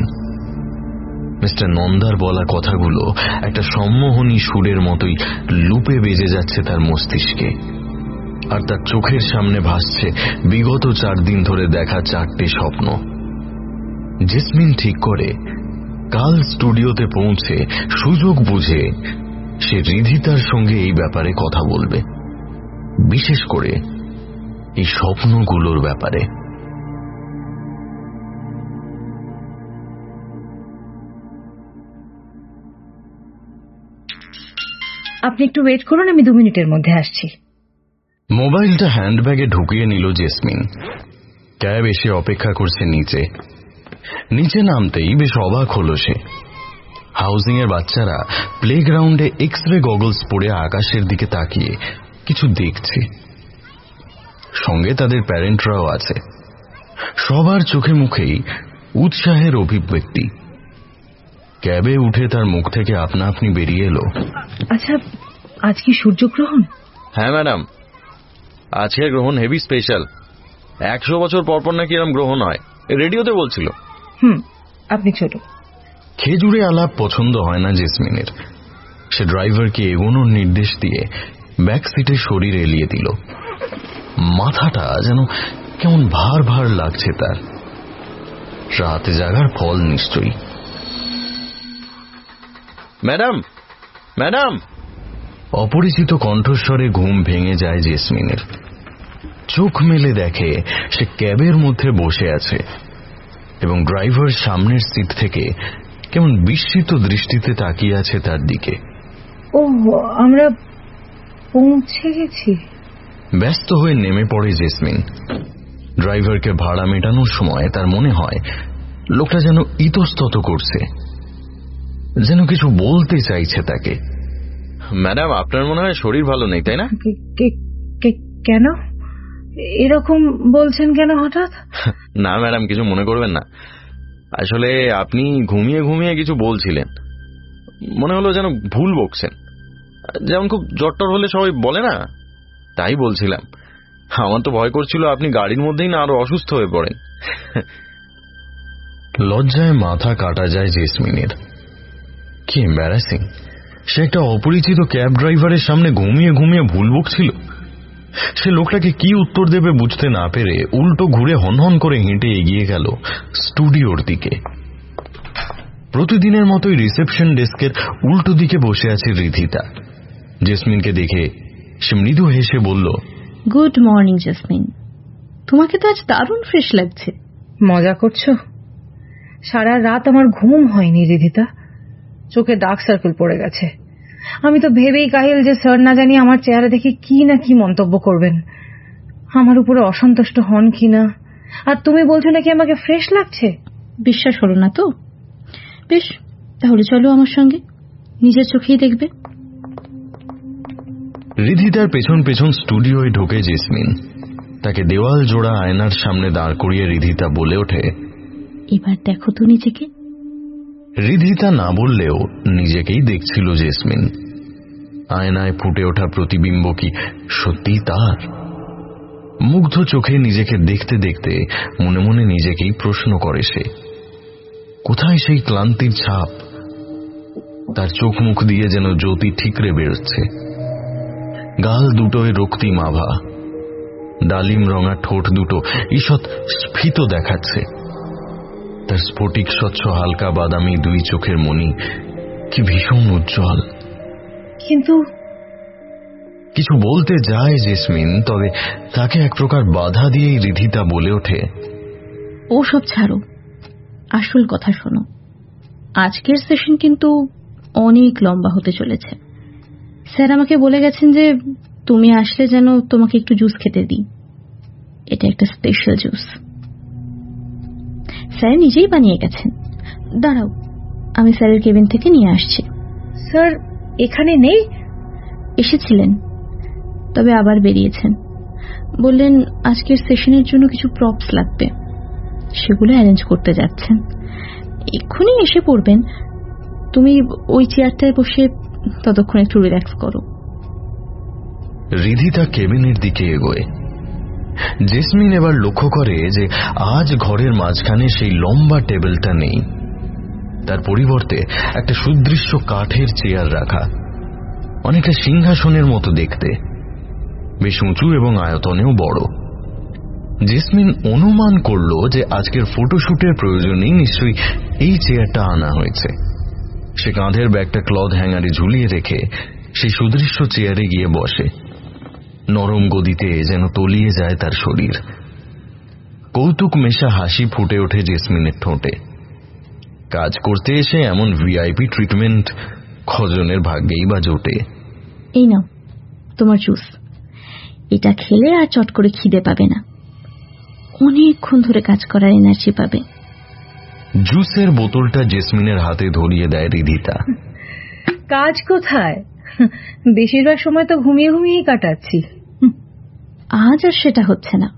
মিস্টার নন্দার বলা কথাগুলো একটা সম্মোহনী সুরের মতোই লুপে বেজে যাচ্ছে তার মস্তিষ্কে, আর তার চোখের সামনে ভাসছে বিগত চার দিন ধরে দেখা চারটে স্বপ্ন। জেসমিন ঠিক করে কাল স্টুডিওতে পৌঁছে সুযোগ বুঝে সে রিধিতার সঙ্গে এই ব্যাপারে কথা বলবে, বিশেষ করে এই স্বপ্নগুলোর ব্যাপারে। আপনি একটু ওয়েট করুন, আমি দু মিনিটের মধ্যে আসছি। মোবাইলটা হ্যান্ডব্যাগে ঢুকিয়ে নিল জেসমিন। ক্যাব এসে অপেক্ষা করছে নিচে। নিচে নামতেই বেশ অবাক হলো সে। হাউজিং এর বাচ্চারা প্লেগ্রাউন্ডে এক্স রে গগলস পরে আকাশের দিকে তাকিয়ে কিছু দেখছে। সঙ্গে তাদের প্যারেন্টরাও আছে। সবার চোখে মুখেই উৎসাহের অভিব্যক্তি। ক্যাবে উঠে তার মুখ থেকে আপনা আপনি বেরিয়ে এলো, আচ্ছা, আজ কি সূর্যগ্রহণ? হ্যাঁ ম্যাডাম, আজকের গ্রহণ হেভি স্পেশাল। একশো বছর পরপর নাকি এরম গ্রহণ হয়, রেডিওতে বলছিল। হুম, আপনি চলুন। খেজুরে আলাপ পছন্দ হয় না জেসমিনের। সে ড্রাইভারকে এগোনোর নির্দেশ দিয়ে ব্যাক সিটে শরীর এলিয়ে দিল। মাথাটা যেন কেমন ভার ভার লাগছে তার। রাত জাগার ফল নিশ্চয়ই। Madam, madam! অপরিচিত কণ্ঠস্বরে ঘুম ভেঙে যায় জেসমিনের। চোখ মেলে দেখে সে ক্যাবের মধ্যে বসে আছে এবং ড্রাইভার সামনের সিট থেকে কেমন বিস্মিত দৃষ্টিতে তাকিয়ে আছে তার দিকে। ও, আমরা পৌঁছে গেছি। ব্যস্ত হয়ে নেমে পড়ে জেসমিন। ড্রাইভারকে ভাড়া মেটানোর সময় তার মনে হয় লোকটা যেন ইতস্তত করছে, যেন কিছু বলতে চাইছে তাকে। ম্যাডাম, আপনার মনে হয় শরীর ভালো নেই, তাই না? কেন এরকম বলছেন কেন হঠাৎ? না ম্যাডাম, কিছু মনে করবেন না। আসলে আপনি ঘুমিয়ে ঘুমিয়ে কিছু বলছিলেন, মনে হলো যেন ভুল বকছেন। যেমন খুব জ্বর হলে সবাই বলে না, তাই বলছিলাম। আমার তো ভয় করছিল আপনি গাড়ির মধ্যেই না আরো অসুস্থ হয়ে পড়েন। লজ্জায় মাথা কাটা যায় জেসমিনের। কি এম্বারাসিং! সে একটা অপরিচিত ক্যাব ড্রাইভারের সামনে ঘুমিয়ে ঘুমিয়ে ভুল বকছিল। সে লোকটাকে কি উত্তর দেবে বুঝতে না পেরে উল্টো ঘুরে হনহন করে হেঁটে এগিয়ে গেল স্টুডিওর দিকে। প্রতিদিনের মতোই রিসেপশন ডেস্কের উল্টো দিকে বসে আছে রিধিতা। জেসমিনকে দেখে সে মৃদু হেসে বলল, গুড মর্নিং জেসমিন, তোমাকে তো আজ দারুণ ফ্রেশ লাগছে। মজা করছো? সারা রাত আমার ঘুম হয়নি রিধিতা, চোখে ডার্ক সার্কেল পড়ে গেছে। আমি তো ভেবেই কাহিল যে স্যার না জানি আমার চেহারা দেখে কি না কি মন্তব্য করবেন, আমার উপরে অসন্তুষ্ট হন কিনা। আর তুমি বলছো নাকি আমাকে ফ্রেশ লাগছে? বিশ্বাস হলো না তো? বেশ, তাহলে চলো আমার সঙ্গে, নিজের চোখেই দেখবে। রিধিতার পেছন পেছন স্টুডিওয় ঢোকে জেসমিন। তাকে দেওয়াল জোড়া আয়নার সামনে দাঁড় করিয়ে রিধিতা বলে ওঠে, এবার দেখো তো নিজেকে। রিধিতা না বললেও নিজেকেই দেখছিল জেসমিন। আয়নায় ফুটে ওঠা প্রতিবিম্ব কি সত্যি তার? মুগ্ধ চোখে নিজেকে দেখতে দেখতে মনে মনে নিজেকেই প্রশ্ন করে সে, কোথায় সেই ক্লান্তির ছাপ? তার চোখ মুখ দিয়ে যেন জ্যোতি ঠিকরে বেরোচ্ছে। গাল দুটোয় রক্তিম আভা, ডালিম রঙা ঠোঁট দুটো ঈষৎ স্ফীত দেখাচ্ছে। তার স্ফটিক স্বচ্ছ হালকা বাদামি দুই চোখের মণি কি ভীষণ উজ্জ্বল। কিন্তু কিছু বলতে যায় জেসমিন, তবে তাকে এক প্রকার বাধা দিয়েই রিধিতা বলে ওঠে, ও সব ছাড়ো, আসল কথা শোনো। আজকের সেশন কিন্তু অনেক লম্বা হতে চলেছে। স্যার আমাকে বলে গেছেন যে তুমি আসলে যেন তোমাকে একটু জুস খেতে দিই। এটা একটা স্পেশাল জুস, স্যার নিজেই বানিয়ে গেছেন। দাঁড়াও, আমি স্যারের কেবিন থেকে নিয়ে আসছি। স্যার এখানে নেই? এসেছিলেন, তবে আবার বেরিয়েছেন। বললেন আজকের সেশনের জন্য কিছু প্রপস লাগবে, সেগুলো অ্যারেঞ্জ করতে যাচ্ছেন। এক্ষুনি এসে পড়বেন। তুমি ওই চেয়ারটায় বসে ততক্ষণ একটু রিল্যাক্স করো। রিধিতা কেবিনের দিকে এগোয়। জেসমিন এবার লক্ষ্য করে যে আজ ঘরের মাঝখানে সেই লম্বা টেবিলটা নেই। তার পরিবর্তে একটা সুদৃশ্য কাঠের চেয়ার রাখা, অনেকটা সিংহাসনের মতো দেখতে, বেশ উঁচু এবং আয়তনেও বড়। জেসমিন অনুমান করল যে আজকের ফটোশুটের প্রয়োজনেই নিশ্চয়ই এই চেয়ারটা আনা হয়েছে। সে কাঁধের ব্যাগটা ক্লথ হ্যাঙ্গারে ঝুলিয়ে রেখে সেই সুদৃশ্য চেয়ারে গিয়ে বসে। নরম গদিতে যেন তলিয়ে যায় তার শরীর। কৌতুক মেশা হাসি ফুটে ওঠে জেসমিনের ঠোঁটে। কাজ করতে এসে এমন ভিআইপি ট্রিটমেন্ট কজনের ভাগ্যেই বা জোটে। এই নাও তোমার জুস, এটা খেলে আর চট করে খিদে পাবে না, অনেকক্ষণ ধরে কাজ করার এনার্জি পাবে। জুসের বোতলটা জেসমিনের হাতে ধরিয়ে দেয় রিধিতা। কাজ কোথায়? বেশিরভাগ সময় তো ঘুমিয়ে ঘুমিয়েই কাটাচ্ছি। আজ আর সেটা হচ্ছে না।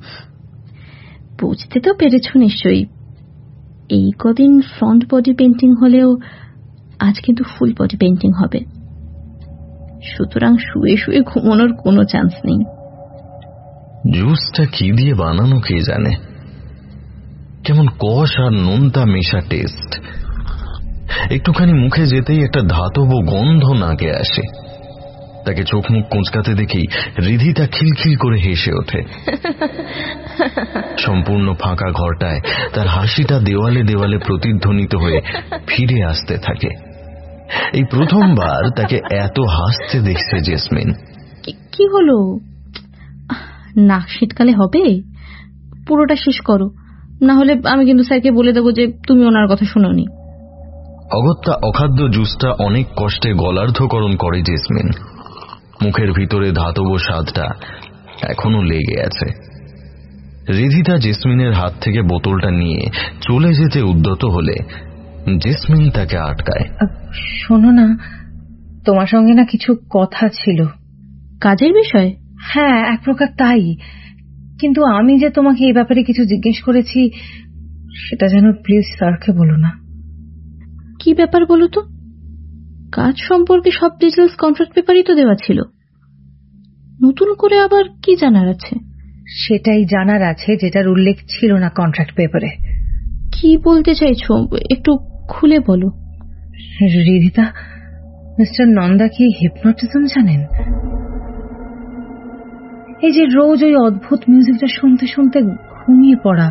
বুঝতে তো পেরেছ নিশ্চয়ই, এই কদিন ফ্রন্ট বডি পেন্টিং হলেও আজ কিন্তু ফুল বডি পেন্টিং হবে। সুতরাং শুয়ে শুয়ে ঘুমানোর কোনো চান্স নেই। জুসটা কি দিয়ে বানানো কে জানে, কেমন কষ আর নোনতা মেশা টেস্ট। একটুখানি মুখে যেতেই একটা ধাতব গন্ধ নাকে আসে। তাকে চোখ মুখ কোঁচকাতে দেখেই রিধিতা খিলখিল করে হেসে ওঠে। সম্পূর্ণ ফাঁকা ঘরটায় তার হাসিটা দেওয়ালে দেওয়ালে প্রতিধ্বনিত হয়ে ফিরে আসতে থাকে। এই প্রথমবার তাকে এত হাসতে দেখছে জেসমিন। কি হলো, নাক শীতকালে হবে? পুরোটা শেষ করো, না হলে আমি কিন্তু স্যারকে বলে দেবো যে তুমি ওনার কথা শুনোনি। অগত্যা অখাদ্য জুসটা অনেক কষ্টে গলার্ধকরণ করে জেসমিন। মুখের ভিতরে ধাতব স্বাদটা এখনো লেগে আছে। রিধিতা জেসমিনের হাত থেকে বোতলটা নিয়ে চলে যেতে উদ্যত হলে জেসমিন তাকে আটকায়। শোনো না, তোমার সঙ্গে না কিছু কথা ছিল। কাজের বিষয়? হ্যাঁ, এক প্রকার তাই, কিন্তু আমি যে তোমাকে এই ব্যাপারে কিছু জিজ্ঞেস করেছি সেটা যেন প্লিজ স্যারকে বলো না। কি ব্যাপার বলো তো? কাজ সম্পর্কে সব ডিটেলস কন্ট্রাক্ট পেপারই তো দেওয়া ছিল, নতুন করে আবার কি জানার আছে? সেটাই জানার আছে যেটার উল্লেখ ছিল না কন্ট্রাক্ট পেপারে। কি বলতে চাইছো একটু খুলে বলো। রিধিতা, মিস্টার নন্দা কি হিপনোটিজম জানেন? এই যে রোজ ওই অদ্ভুত মিউজিকটা শুনতে শুনতে ঘুমিয়ে পড়া,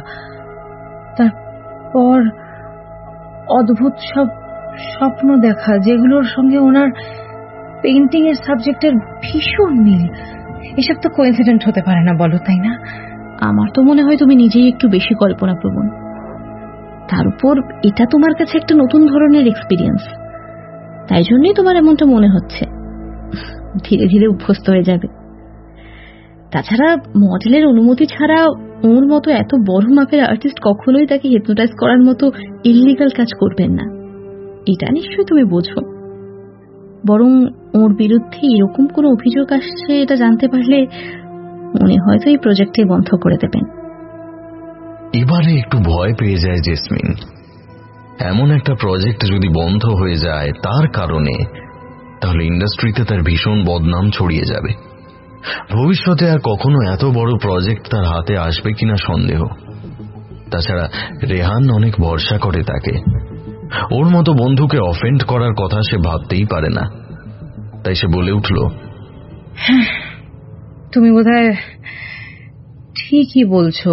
তারপর অদ্ভুত সব স্বপ্ন দেখা যেগুলোর সঙ্গে ওনার পেইন্টিং এর সাবজেক্টের ভীষণ মিল, এসব তো কোইন্সিডেন্ট হতে পারে না বলো, তাই না? আমার তো মনে হয় তুমি নিজেই একটু বেশি কল্পনা প্রবণ। তার উপর এটা তোমার কাছে একটা নতুন ধরনের এক্সপিরিয়েন্স, তাই জন্যই তোমার এমনটা মনে হচ্ছে। ধীরে ধীরে অভ্যস্ত হয়ে যাবে। তাছাড়া মডেলের অনুমতি ছাড়া ওর মতো এত বড় মাপের আর্টিস্ট কখনোই তাকে হিপনোটাইজ করার মতো ইললিগাল কাজ করবেন না, এটা নিশ্চয়ই তুমি বোঝো। বরং ওর বিরুদ্ধে এরকম কোনো অভিযোগ আসছে এটা জানতে পারলে উনি হয়তো এই প্রজেক্টে বন্ধ করে দেবেন। এবারে একটু ভয় পেয়ে যায় জেসমিন। এমন একটা প্রজেক্ট যদি বন্ধ হয়ে যায় তার কারণে, তাহলে ইন্ডাস্ট্রিতে তার ভীষণ বদনাম ছড়িয়ে যাবে। ভবিষ্যতে আর কখনো এত বড় প্রজেক্ট তার হাতে আসবে কিনা সন্দেহ। তাছাড়া রেহান অনেক ভরসা করে তাকে, ওর মতো বন্ধুকে অফেন্ড করার কথা সে ভাবতেই পারে না। তাই সে বলে উঠল, হ্যাঁ, তুমি বোধহয় ঠিকই বলছো,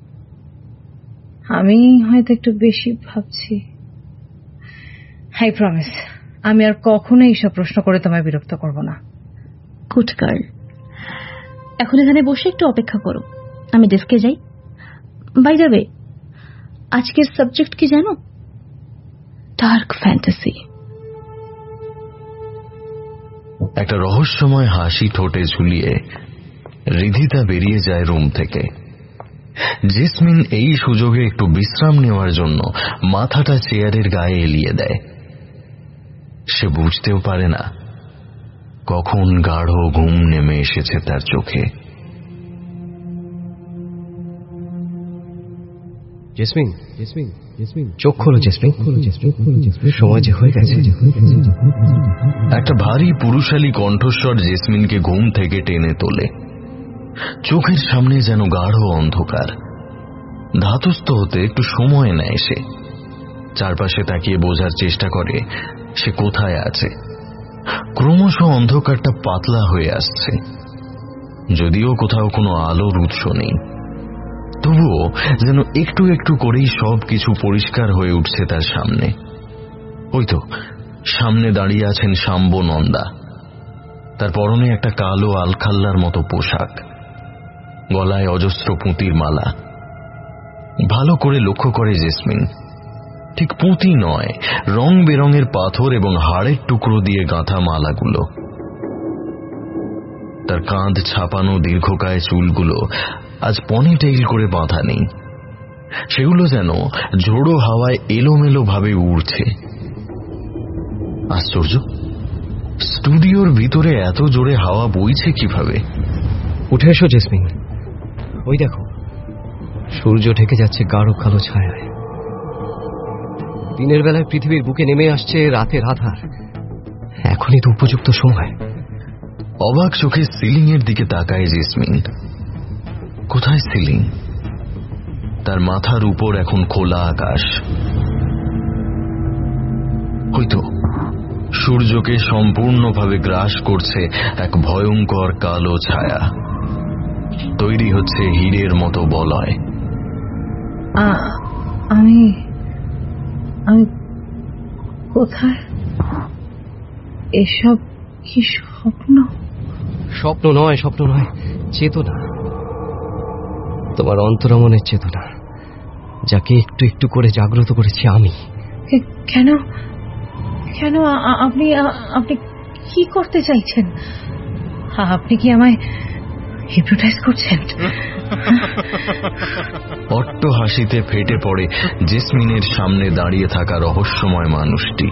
আমি হয়তো একটু বেশি ভাবছি। আই প্রমিস আমি আর কখনো এইসব প্রশ্ন করে তোমায় বিরক্ত করব না। Good girl. এখন এখানে বসে একটু অপেক্ষা করো, আমি ডেস্কে যাই। বাই দ্য ওয়ে, আজকের সাবজেক্ট কি জানো? Dark fantasy. একটা রহস্যময় হাসি ঠোঁটে ঝুলিয়ে রিধিতা বেরিয়ে যায় রুম থেকে। জেসমিন এই সুযোগে একটু বিশ্রাম নেওয়ার জন্য মাথাটা চেয়ারের গায়ে এলিয়ে দেয়। সে বুঝতেও পারে না কখন গাঢ় ঘুম নেমে এসেছে তার চোখে। জেসমিন, জেসমিন, জেসমিন, চোখ খোলো জেসমিন, সময় যে হয়ে গেছে। একটা ভারী পুরুষালী কণ্ঠস্বর জেসমিনকে ঘুম থেকে টেনে তোলে। চোখের সামনে যেন গাঢ় অন্ধকার। ধাতস্থ হতে একটু সময় নেয় সে। চারপাশে তাকিয়ে বোঝার চেষ্টা করে সে কোথায় আছে। ক্রমশ অন্ধকারটা পাতলা হয়ে আসছে, যদিও কোথাও কোনো আলোর উৎস নেই। তবুও যেন একটু একটু করেই সব কিছু পরিষ্কার হয়ে উঠছে তার সামনে। ওই তো সামনে দাঁড়িয়ে আছেন শাম্ব নন্দা। তার পরনে একটা কালো আলখাল্লার মতো পোশাক, গলায় অজস্র পুঁতির মালা। ভালো করে লক্ষ্য করে জেসমিন, ঠিক পুঁতি নয়, রং বেরঙের পাথর এবং হাড়ের টুকরো দিয়ে গাঁথা মালাগুলো। তার কাঁধ ছাপানো দীর্ঘকায় চুলগুলো আজ পনিটেইল করে বাঁধা নেই, সেগুলো যেন ঝোড়ো হাওয়ায় এলোমেলো ভাবে উড়ছে। আশ্চর্য, স্টুডিওর ভিতরে এত জোরে হাওয়া বইছে কিভাবে? উঠে এসো জেসমিন, ওই দেখো সূর্য ঢেকে যাচ্ছে গাঢ় কালো ছায়ায়। দিনের বেলায় পৃথিবীর বুকে নেমে আসছে রাতের আধার। এখনই তো উপযুক্ত সময়। অবাক চোখে সিলিং এর দিকে তাকায় জেসমিন। কোথায় সিলিং? তার মাথার উপর এখন খোলা আকাশ। হয়তো সূর্যকে সম্পূর্ণভাবে গ্রাস করছে এক ভয়ঙ্কর কালো ছায়া। তৈরি হচ্ছে হীরের মতো বলয়। আমি আমি কোথায়? এসব কি স্বপ্ন? স্বপ্ন নয়, স্বপ্ন নয়, চেতনা। তোমার অন্তরমনের চেতনা, যাকে একটু একটু করে জাগ্রত করেছি আমি। কেন কেন আপনি আপনি কি করতে চাইছেন? আপনি কি আমায় হিপনোটাইজ করছেন? অট্ট হাসিতে ফেটে পড়ে জেসমিনের সামনে দাঁড়িয়ে থাকা রহস্যময় মানুষটি।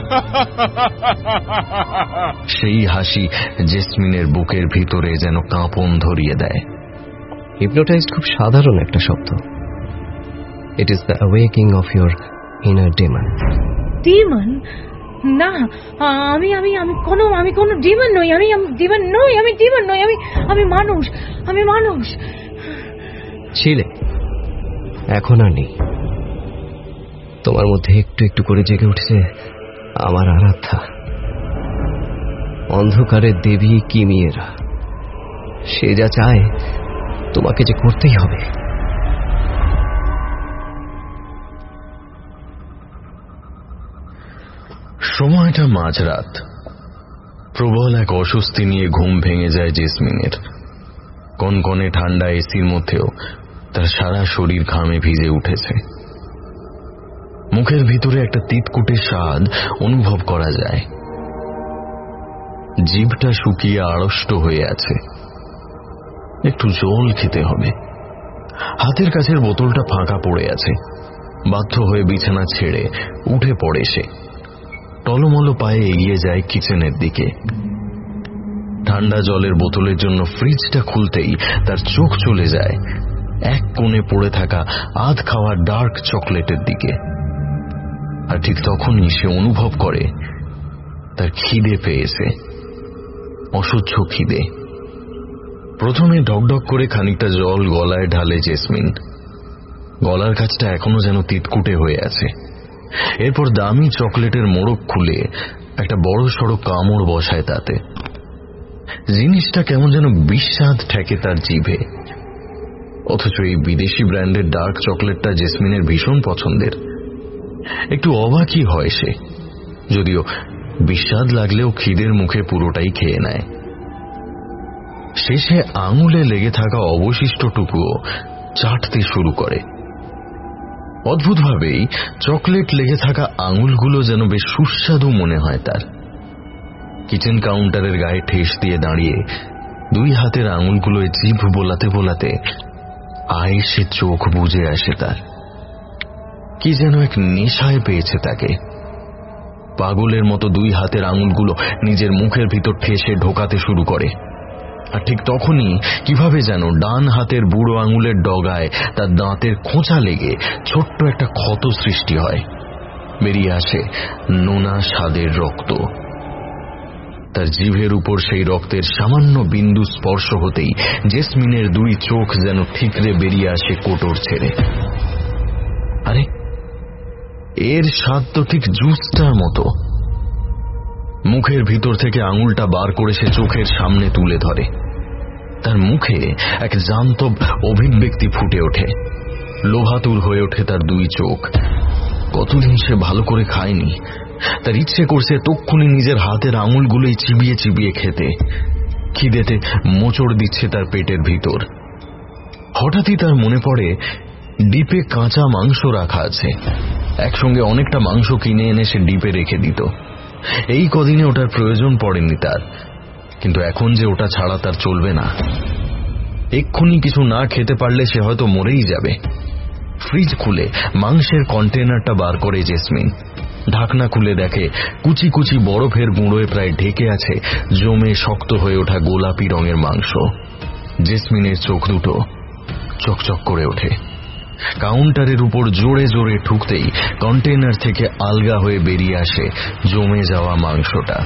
সেই হাসি জেসমিনের বুকের ভিতরে যেন কাঁপন ধরিয়ে দেয়। হিপনোটাইজ খুব সাধারণ একটা শব্দ। It is the awakening of your inner demon. Demon? না, আমি আমি আমি কোনো আমি কোনো ডিমন নই। আমি ডিমন নই। আমি ডিমন নই। আমি আমি মানুষ। আমি মানুষ ছিলে, এখন আর নেই। তোমার মধ্যে একটু একটু করে জেগে উঠছে আমার আরাধ্যা, অন্ধকারের দেবী কিমিয়েরা। সে যা চায় তোমাকে যে করতেই হবে। সময়টা মাঝরাত। প্রবল এক অস্বস্তি নিয়ে ঘুম ভেঙে যায় জেসমিনের। কনকনে ঠান্ডা এসির মধ্যেও তার সারা শরীর ঘামে ভিজে উঠেছে। মুখের ভিতরে একটা তিতকুটে স্বাদ অনুভব করা যায়। জিভটা শুকিয়ে আড়ষ্ট হয়ে আছে। একটু জল খেতে হবে। হাতের কাছের বোতলটা ফাঁকা পড়ে আছে। বাধ্য হয়ে বিছানা ছেড়ে উঠে পড়ে সে। টলমলো পায়ে এগিয়ে যায় কিচেনের দিকে। ঠান্ডা জলের বোতলের জন্য ফ্রিজটা খুলতেই তার চোখ চলে যায় এক কোণে পড়ে থাকা আধ খাওয়া ডার্ক চকলেটের দিকে। আর ঠিক তখনই সে অনুভব করে তার খিদে পেয়েছে, অসহ্য খিদে। প্রথমে ঢকঢক করে খানিকটা জল গলায় ঢালে জেসমিন। গলার কাছটা এখনো যেন তিতকুটে হয়ে আছে। এরপর দামি চকলেটের মোড়ক খুলে একটা বড় সড়ো কামড় বসায় তাতে। জিনিসটা কেমন যেন বিস্বাদ ঠেকে তার জিভে। অথচ এই বিদেশি ব্র্যান্ডের ডার্ক চকলেটটা জেসমিনের ভীষণ পছন্দের। একটু অবাকই হয় সে, যদিও বিস্বাদ লাগলেও খিদের মুখে পুরোটাই খেয়ে নেয়। শেষে আঙুলে লেগে থাকা অবশিষ্টটুকুও চাটতে শুরু করে। অদ্ভুতভাবেই চকলেট লেগে থাকা আঙুলগুলো যেন বেশ সুস্বাদু মনে হয় তার। কিচেন কাউন্টারের গায়ে ঠেস দিয়ে দাঁড়িয়ে দুই হাতের আঙুলগুলোয় জিভ বোলাতে বোলাতে আয়েসে চোখ বুজে আসে তার। কি যেন এক নেশায় পেয়েছে তাকে। পাগলের মতো দুই হাতের আঙুলগুলো নিজের মুখের ভিতর ঠেসে ঢোকাতে শুরু করে। আর ঠিক তখনই কিভাবে যেন ডান হাতের বুড়ো আঙুলের ডগায় তার দাঁতের খোঁচা লেগে ছোট্ট একটা ক্ষত সৃষ্টি হয়। বেরিয়ে আসে নোনা স্বাদের রক্ত। তার জিভের উপর সেই রক্তের সামান্য বিন্দু স্পর্শ হতেই জেসমিনের দুই চোখ যেন ঠিকরে বেরিয়ে আসে কোটর ছেড়ে। আরে, এর স্বাদ তো ঠিক জুসটার মতো। মুখের ভিতর থেকে আঙুলটা বার করে সে চোখের সামনে তুলে ধরে। তার মুখে এক জান্তব অভিব্যক্তি ফুটে ওঠে। লোভাতুর হয়ে ওঠে তার দুই চোখ। কতদিন সে ভালো করে খায়নি। তার ইচ্ছে করছে তক্ষুনি নিজের হাতের আঙুলগুলোই চিবিয়ে চিবিয়ে খেতে। খিদেতে মোচড় দিচ্ছে তার পেটের ভিতর। হঠাৎই তার মনে পড়ে ডিপে কাঁচা মাংস রাখা আছে। একসঙ্গে অনেকটা মাংস কিনে এনে সে ডিপে রেখে দিত। এই কদিনে ওটার প্রয়োজন পড়েনি তার, কিন্তু এখন যে ওটা ছাড়া তার চলবে না। এক্ষুনি কিছু না খেতে পারলে সে হয়তো মরেই যাবে। ফ্রিজ খুলে মাংসের কন্টেনারটা বার করে জেসমিন। ঢাকনা খুলে দেখে কুচি কুচি বরফের গুঁড়োয় প্রায় ঢেকে আছে জমে শক্ত হয়ে ওঠা গোলাপি রঙের মাংস। জেসমিনের চোখ দুটো চকচক করে ওঠে। কাউন্টারের উপর জোরে জোরে ঠুকতেই কন্টেনার থেকে আলগা হয়ে বেরিয়ে আসে জমে যাওয়া মাংসটা।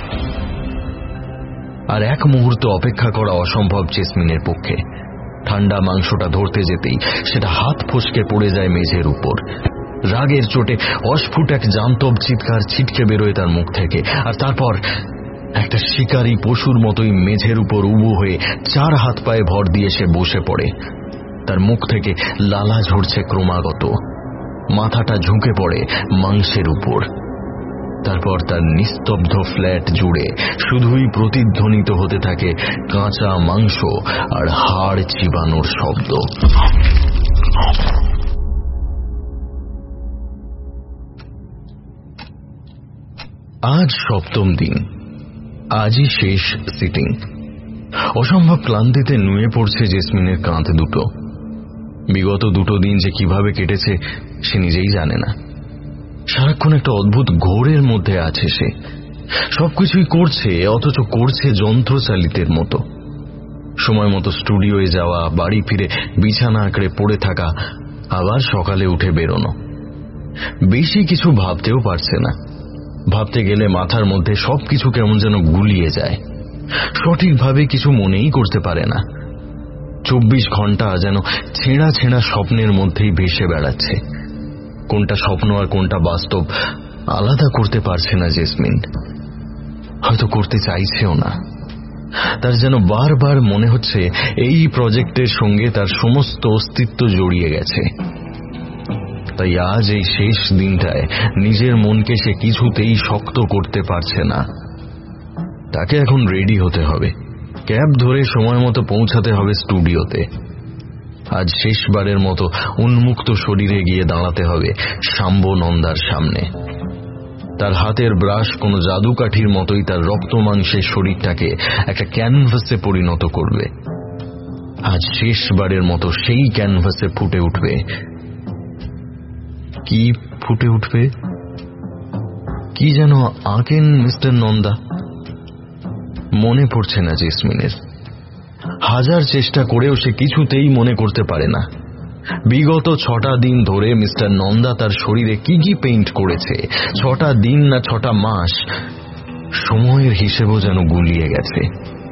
আর এক মুহূর্ত অপেক্ষা করা অসম্ভব জেসমিনের পক্ষে। ঠান্ডা মাংসটা ধরতে যেতেই সেটা হাত ফসকে পড়ে যায় মেঝের উপর। রাগের চোটে অস্ফুট এক জান্তব চিৎকার ছিটকে বেরোয় তার মুখ থেকে। আর তারপর একটা শিকারী পশুর মতোই মেঝের উপর উবু হয়ে চার হাত পায়ে ভর দিয়ে সে বসে পড়ে। তার মুখ থেকে লালা ঝরছে ক্রমাগত। মাথাটা ঝুঁকে পড়ে মাংসের উপর। তারপর তার নিস্তব্ধ ফ্ল্যাট জুড়ে শুধুই প্রতিধ্বনিত হতে থাকে কাঁচা মাংস আর হাড় চিবানোর শব্দ। আজ সপ্তম দিন। আজই শেষ সিটিং। অসম্ভব ক্লান্তিতে নুয়ে পড়ছে জেসমিনের কাঁধ দুটো। বিগত দুটো দিন যে কিভাবে কেটেছে সে নিজেই জানে না। সারাক্ষণ একটা অদ্ভুত ঘোরের মধ্যে আছে সে। সবকিছুই করছে, অথচ করছে যন্ত্রচালিতের মতো। সময় মতো স্টুডিওয়ে যাওয়া, বাড়ি ফিরে বিছানা আঁকড়ে পড়ে থাকা, আবার সকালে উঠে বেরোনো। বেশি কিছু ভাবতেও পারছে না। ভাবতে গেলে মাথার মধ্যে সবকিছু কেমন যেন গুলিয়ে যায়। সঠিকভাবে কিছু মনেই করতে পারে না। চব্বিশ ঘন্টা যেন ছেঁড়া ছেঁড়া স্বপ্নের মধ্যেই ভেসে বেড়াচ্ছে। কোনটা স্বপ্ন আর কোনটা বাস্তব আলাদা করতে পারছে না জেসমিন। হয়তো করতে চাইছেও না। তার যেন বারবার মনে হচ্ছে এই প্রজেক্টের সঙ্গে তার সমস্ত অস্তিত্ব জড়িয়ে গেছে। তাই আজ এই শেষ দিনটায় নিজের মনকে সে কিছুতেই শক্ত করতে পারছে না। তাকে এখন রেডি হতে হবে। ক্যাব ধরে সময় মতো পৌঁছাতে হবে স্টুডিওতে। আজ শেষবারের মতো উন্মুক্ত শরীরে গিয়ে দাঁড়াতে হবে শাম্ব নন্দার সামনে। তার হাতের ব্রাশ কোনো জাদুকাঠির মতোই তার রক্ত মাংসের শরীরটাকে একটা ক্যানভাসে পরিণত করবে। আজ শেষবারের মতো সেই ক্যানভাসে ফুটে উঠবে। কি ফুটে উঠবে? কি যেন আঁকেন মিস্টার নন্দা? মনে পড়ছে না জেসমিনের। হাজার চেষ্টা করেও সে কিছুতেই মনে করতে পারে না বিগত ছটা দিন ধরে মিস্টার নন্দা তার শরীরে কি কি পেইন্ট করেছে। ছটা দিন না ছটা মাস, সময়ের হিসেবও যেন গুলিয়ে গেছে।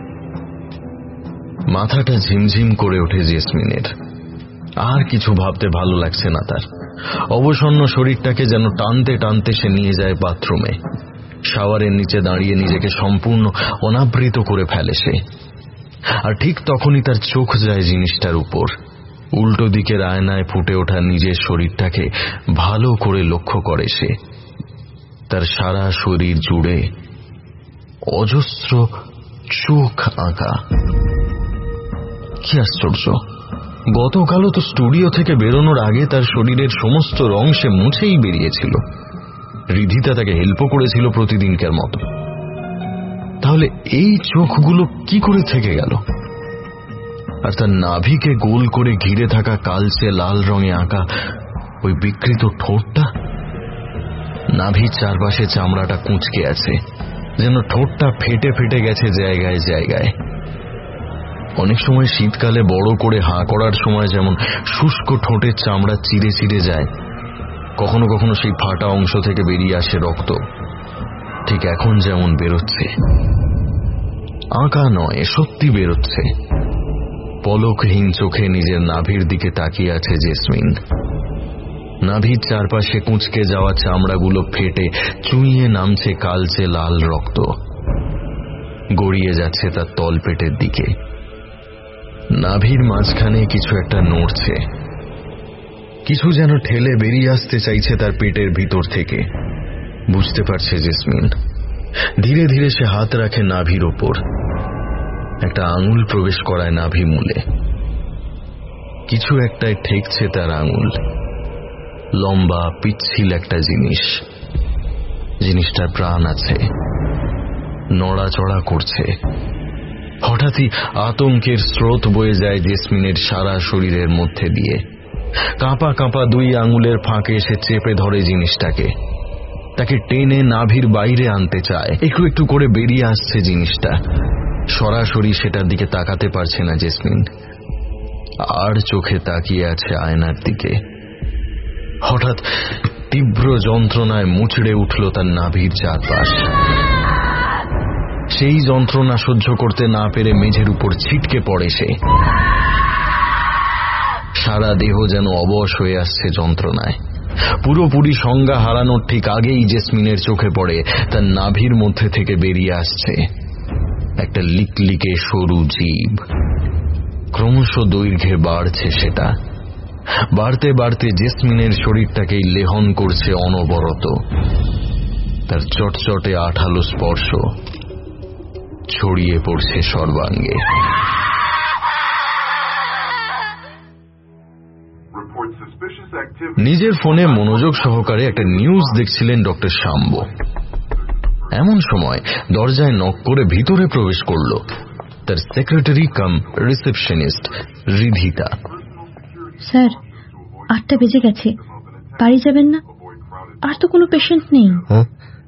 মাথাটা ঝিমঝিম করে ওঠে জেসমিনের। আর কিছু ভাবতে ভালো লাগছে না তার। অবসন্ন শরীরটাকে যেন টানতে টানতে সে নিয়ে যায় বাথরুমে। শাওয়ারের নিচে দাঁড়িয়ে নিজেকে সম্পূর্ণ অনাবৃত করে ফেলে সে। আর ঠিক তখনই তার চোখ যায় জিনিসটার উপর। উল্টো দিকের আয়নায় ফুটে ওঠা নিজের শরীরটাকে ভালো করে লক্ষ্য করে সে। তার সারা শরীর জুড়ে অজস্র চোখ আঁকা। কি আশ্চর্য! গতকালও তো স্টুডিও থেকে বেরোনোর আগে তার শরীরের সমস্ত রং সে মুছেই বেরিয়েছিল। রিধিতা তাকে হেল্পও করেছিল প্রতিদিনকার মতো। তাহলে এই চোখগুলো কি করে থেকে গেল? আর তার নাভিকে গোল করে ঘিরে থাকা কালচে লাল রঙে আঁকা ওই বিকৃত ঠোঁটটা? নাভির চারপাশে চামড়াটা কুঁচকে আছে, যেন ঠোঁটটা ফেটে ফেটে গেছে জায়গায় জায়গায়। অনেক সময় শীতকালে বড় করে হাঁ করার সময় যেমন শুষ্ক ঠোঁটের চামড়া চিরে চিরে যায়, কখনো কখনো সেই ফাটা অংশ থেকে বেরিয়ে আসে রক্ত। ঠিক এখন যেমন বেরোচ্ছে। আঁকা নয়, সত্যি বেরোচ্ছে। পলকহীন চোখে নিজের নাভির দিকে তাকিয়ে আছে জেসমিন। নাভির চারপাশে কুঁচকে যাওয়া চামড়াগুলো ফেটে চুইয়ে নামছে কালচে লাল রক্ত, গড়িয়ে যাচ্ছে তার তলপেটের দিকে। নাভির মাঝখানে কিছু একটা নড়ছে, কিছু যেন ঠেলে বেরিয়ে আসতে চাইছে তার পেটের ভিতর থেকে। বুঝতে পারছে জেসমিন। ধীরে ধীরে সে হাত রাখে নাভির ওপর। একটা আঙুল প্রবেশ করায় নাভি মূলে। কিছু একটাই ঠেকছে তার আঙুল। লম্বা পিচ্ছিল একটা জিনিস। জিনিসটার প্রাণ আছে, নড়াচড়া করছে। হঠাৎই আতঙ্কের স্রোত বয়ে যায় জেসমিনের সারা শরীরের মধ্যে দিয়ে। কাঁপা কাঁপা দুই আঙুলের ফাঁকে সে চেপে ধরে জিনিসটাকে। তাকে টেনে নাভির বাইরে আনতে চায়। একটু একটু করে বেরিয়ে আসছে জিনিসটা। সরাসরি সেটার দিকে তাকাতে পারছে না জেসমিন। আর চোখে তাকিয়ে আছে আয়নার দিকে। হঠাৎ তীব্র যন্ত্রণায় মুচড়ে উঠল তার নাভির চারপাশ। সেই যন্ত্রণা সহ্য করতে না পেরে মেঝের উপর ছিটকে পড়ে সে। সারা দেহ যেন অবশ হয়ে আসছে যন্ত্রণায়। পুরোপুরি সংজ্ঞা হারানোর ঠিক আগেই জেসমিনের চোখে পড়ে তার নাভির মধ্যে থেকে বেরিয়ে আসছে একটা লিকলিকে সরু জীব। ক্রমশ দৈর্ঘ্যে বাড়ছে সেটা। বাড়তে বাড়তে জেসমিনের শরীরটাকেই লেহন করছে অনবরত। তার চটচটে আঠালো স্পর্শ ছড়িয়ে পড়ছে সর্বাঙ্গে। নিজের ফোনে মনোযোগ সহকারে একটা নিউজ দেখছিলেন ডক্টর শাম্ব। এমন সময় দরজায় নক করে ভিতরে প্রবেশ করল তার secretary cum receptionist Ridhita. Sir, আটটা বেজে গেছে, বাড়ি যাবেন না? আর তো কোনো পেশেন্ট নেই। হ্যাঁ,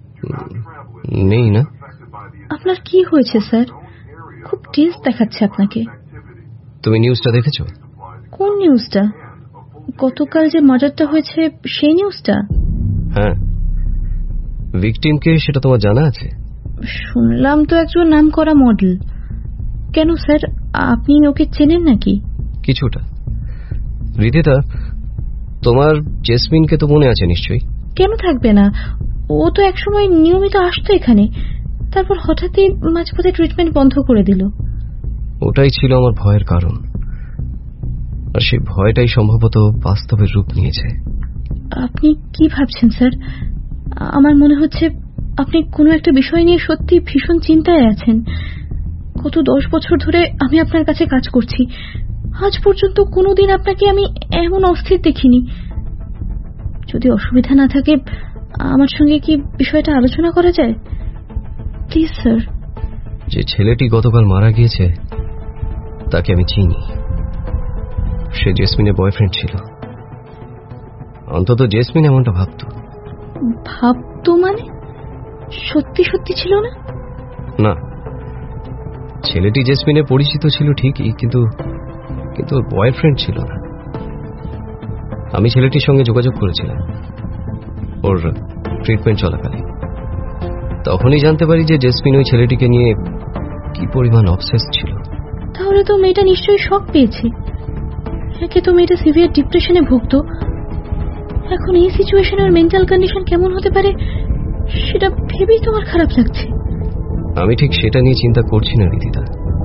নেই না। আপনার কি হয়েছে স্যার? খুব টেন্স দেখাচ্ছে আপনাকে। তুমি নিউজটা দেখেছো? কোন নিউজটা? গতকাল যে মার্ডারটা হয়েছে সেই নিউজটা? হ্যাঁ। ভিকটিমকে সেটা তোমার জানা আছে? শুনলাম তো একজন নাম করা মডেল। কেন স্যার, আপনি ওকে চেনেন নাকি? কিছুটা। রিধিতা, তোমার জেসমিনকে তো মনে আছে নিশ্চয়ই? কেন থাকবে না, ও তো একসময় নিয়মিত আসতো এখানে, তারপর হঠাৎই মাঝপথে ট্রিটমেন্ট বন্ধ করে দিল। ওটাই ছিল আমার ভয়ের কারণ, আর সেই ভয়টাই সম্ভবত বাস্তবের রূপ নিয়েছে। আপনি কি ভাবছেন স্যার? আমার মনে হচ্ছে আপনি কোনো একটা বিষয় নিয়ে সত্যি ভীষণ চিন্তায় আছেন। গত দশ বছর ধরে আমি আপনার কাছে কাজ করছি, আজ পর্যন্ত কোনোদিন আপনাকে আমি এমন অস্থির দেখিনি। যদি অসুবিধা না থাকে আমার সঙ্গে কি বিষয়টা আলোচনা করা যায় প্লিজ স্যার? যে ছেলেটি গতকাল মারা গিয়েছে তাকে আমি চিনি। সে জেসমিনের বয়ফ্রেন্ড ছিল, অন্তত জেসমিন এমনটা ভাবত। ভাবতো মানে? সত্যি সত্যি ছিল না? না, ছেলেটি জেসমিনের পরিচিত ছিল ঠিকই, কিন্তু কিন্তু ওর বয়ফ্রেন্ড ছিল না। আমি ছেলেটির সঙ্গে যোগাযোগ করেছিলাম ওর ট্রিটমেন্ট চলাকালীন। তখনই জানতে পারি যে জেসমিন ওই ছেলেটিকে নিয়ে কি পরিমাণ অবসেস ছিল। তাহলে তো মেয়েটা নিশ্চয়ই শক পেয়েছে। একে তো মেয়েটা সিভিয়ার ডিপ্রেশনে ভুগত, এখন এই সিচুয়েশনে ওর মেন্টাল কন্ডিশন কেমন হতে পারে সেটা ভেবেই তোমার খারাপ লাগছে। আমি ঠিক সেটা নিয়ে চিন্তা করছি না রিধিতা,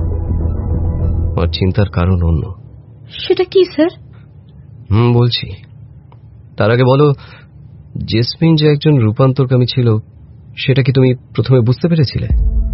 আমার চিন্তার কারণ অন্য। সেটা কি স্যার? হুম বলছি, তার আগে বলো, জেসমিন যে একজন রূপান্তরকামী ছিল সেটা কি তুমি প্রথমে বুঝতে পেরেছিলে?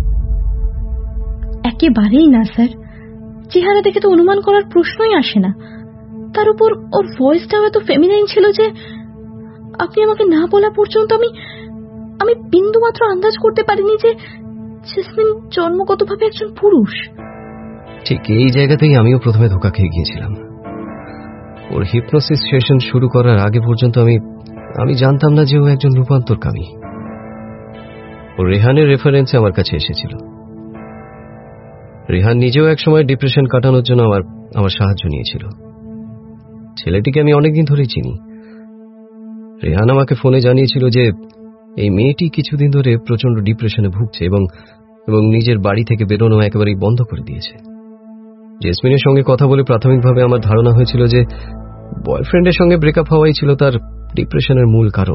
একেবারেই না স্যার, চেহারা দেখে তো অনুমান করার প্রশ্নই আসে না। তার উপর ওর ভয়েসটাও এত ফেমিনাইন ছিল যে আপনি আমাকে না বলা পর্যন্ত আমি আমি বিন্দুমাত্র আন্দাজ করতে পারিনি যে জেসমিন জন্মগতভাবে একজন পুরুষ। ঠিক এই জায়গাতেই আমিও প্রথমে ধোঁকা খেয়ে গিয়েছিলাম। ওর হিপনোসিস সেশন শুরু করার আগে পর্যন্ত আমি আমি জানতাম না যে ও একজন রূপান্তরকামী। ও রেহানের রেফারেন্সে আমার কাছে এসেছিল। রেহান নিজেও একসময় ডিপ্রেশন কাটানোর জন্য আমার আমার সাহায্য নিয়েছিল। ছেলেটিকে আমি অনেকদিন ধরেই চিনি। রেহান আমাকে ফোনে জানিয়েছিল যে এই মেয়েটি কিছুদিন ধরে প্রচন্ড ডিপ্রেশনে ভুগছে এবং এবং নিজের বাড়ি থেকে বেরোনো একেবারেই বন্ধ করে দিয়েছে। জেসমিনের সঙ্গে কথা বলে প্রাথমিকভাবে আমার ধারণা হয়েছিল যে বয়ফ্রেন্ডের সঙ্গে ব্রেকআপ হওয়াই ছিল তার ডিপ্রেশনের মূল কারণ।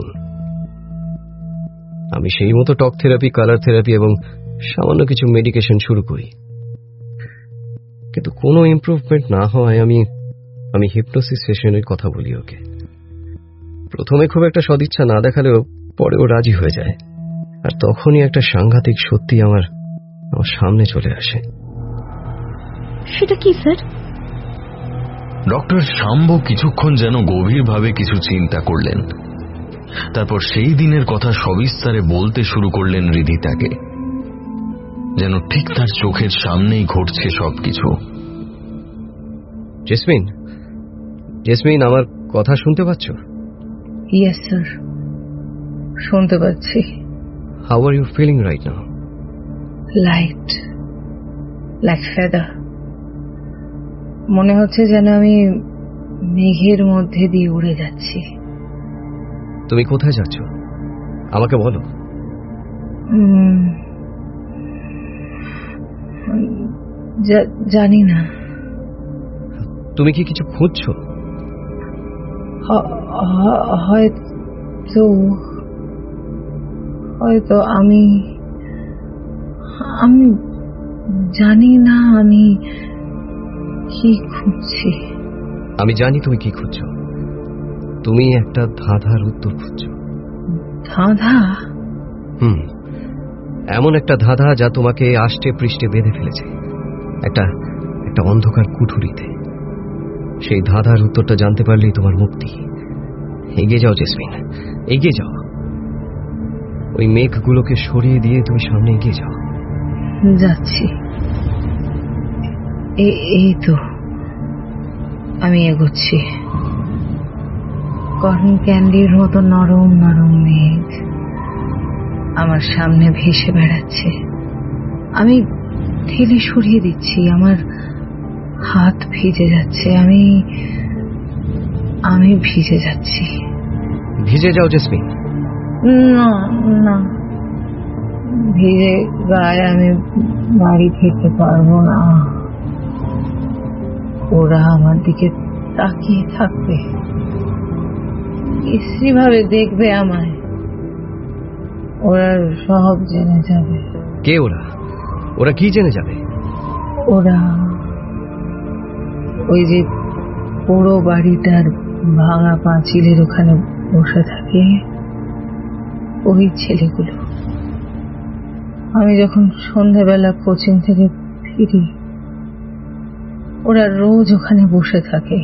আমি সেই মতো টক থেরাপি, কালার থেরাপি এবং সামান্য কিছু মেডিকেশন শুরু করি, কিন্তু কোনো ইমপ্রুভমেন্ট না হওয়ায় আমি আমি হিপনোসিস সেশনের কথা বলি ওকে। প্রথমে খুব একটা সদিচ্ছা না দেখালেও পরে ও রাজি হয়ে যায়, আর তখনই একটা সাংঘাতিক সত্যি আমার আমার সামনে চলে আসে। সেটা কি স্যার? ডক্টর শাম্ব কিছুক্ষণ যেন গভীরভাবে কিছু চিন্তা করলেন, তারপর সেই দিনের কথা সবিস্তারে বলতে শুরু করলেন রিধিতাকে, যেন ঠিক তার চোখের সামনেই ঘটছে সবকিছু। জেসমিন, জেসমিন আমার কথা শুনতে পাচ্ছ? ইয়েস স্যার, শুনতে পাচ্ছি। How are you feeling right now? Light, like feather. মনে হচ্ছে যেন আমি মেঘের মধ্যে দিয়ে উড়ে যাচ্ছি। তুমি কোথায় যাচ্ছ আমাকে বলো। জানি না। তুমি কি কিছু খুঁজছো? হয়তো হয়তো আমি আমি জানি না আমি কি খুঁজছি। আমি জানি তুমি কি খুঁজছো। তুমি একটা ধাঁধার উত্তর খুঁজছো। ধাঁধা? হুম, এমন একটা ধাঁধা যা তোমাকে আষ্টে পৃষ্ঠে বেঁধে ফেলেছে একটা একটা অন্ধকার কুঠুরিতে। সেই ধাঁধার উত্তরটা জানতে পারলেই তোমার মুক্তি। এগিয়ে যাও জেসমিন, এগিয়ে যাও। ওই মেঘগুলোকে সরিয়ে দিয়ে তুমি সামনে এগিয়ে যাও। যাচ্ছি। এই তো আমি এগোচ্ছি। কটন ক্যান্ডির মতো নরম নরম মেঘ আমার সামনে ভেসে বেড়াচ্ছে। আমি ঠেলে সরিয়ে দিচ্ছি, আমার হাত ভিজে যাচ্ছে। আমি আমি ভিজে যাচ্ছি। ভিজে যাও জেসমিন। না না, ভিজে গায়ে আমি বাড়ি ফিরতে পারবো না। ওরা আমার দিকে তাকিয়ে থাকবে, বিশ্রী ভাবে দেখবে আমায়। ওরা সব জেনে যাবে। কে ওরা? ওরা কি জেনে যাবে? ওরা ওই যে পুরো বাড়িটার ভাঙা পাঁচিলের ওখানে বসে থাকে ওই ছেলেগুলো। আমি যখন সন্ধ্যাবেলা কোচিং থেকে ফিরি ওরা রোজ ওখানে বসে থাকে।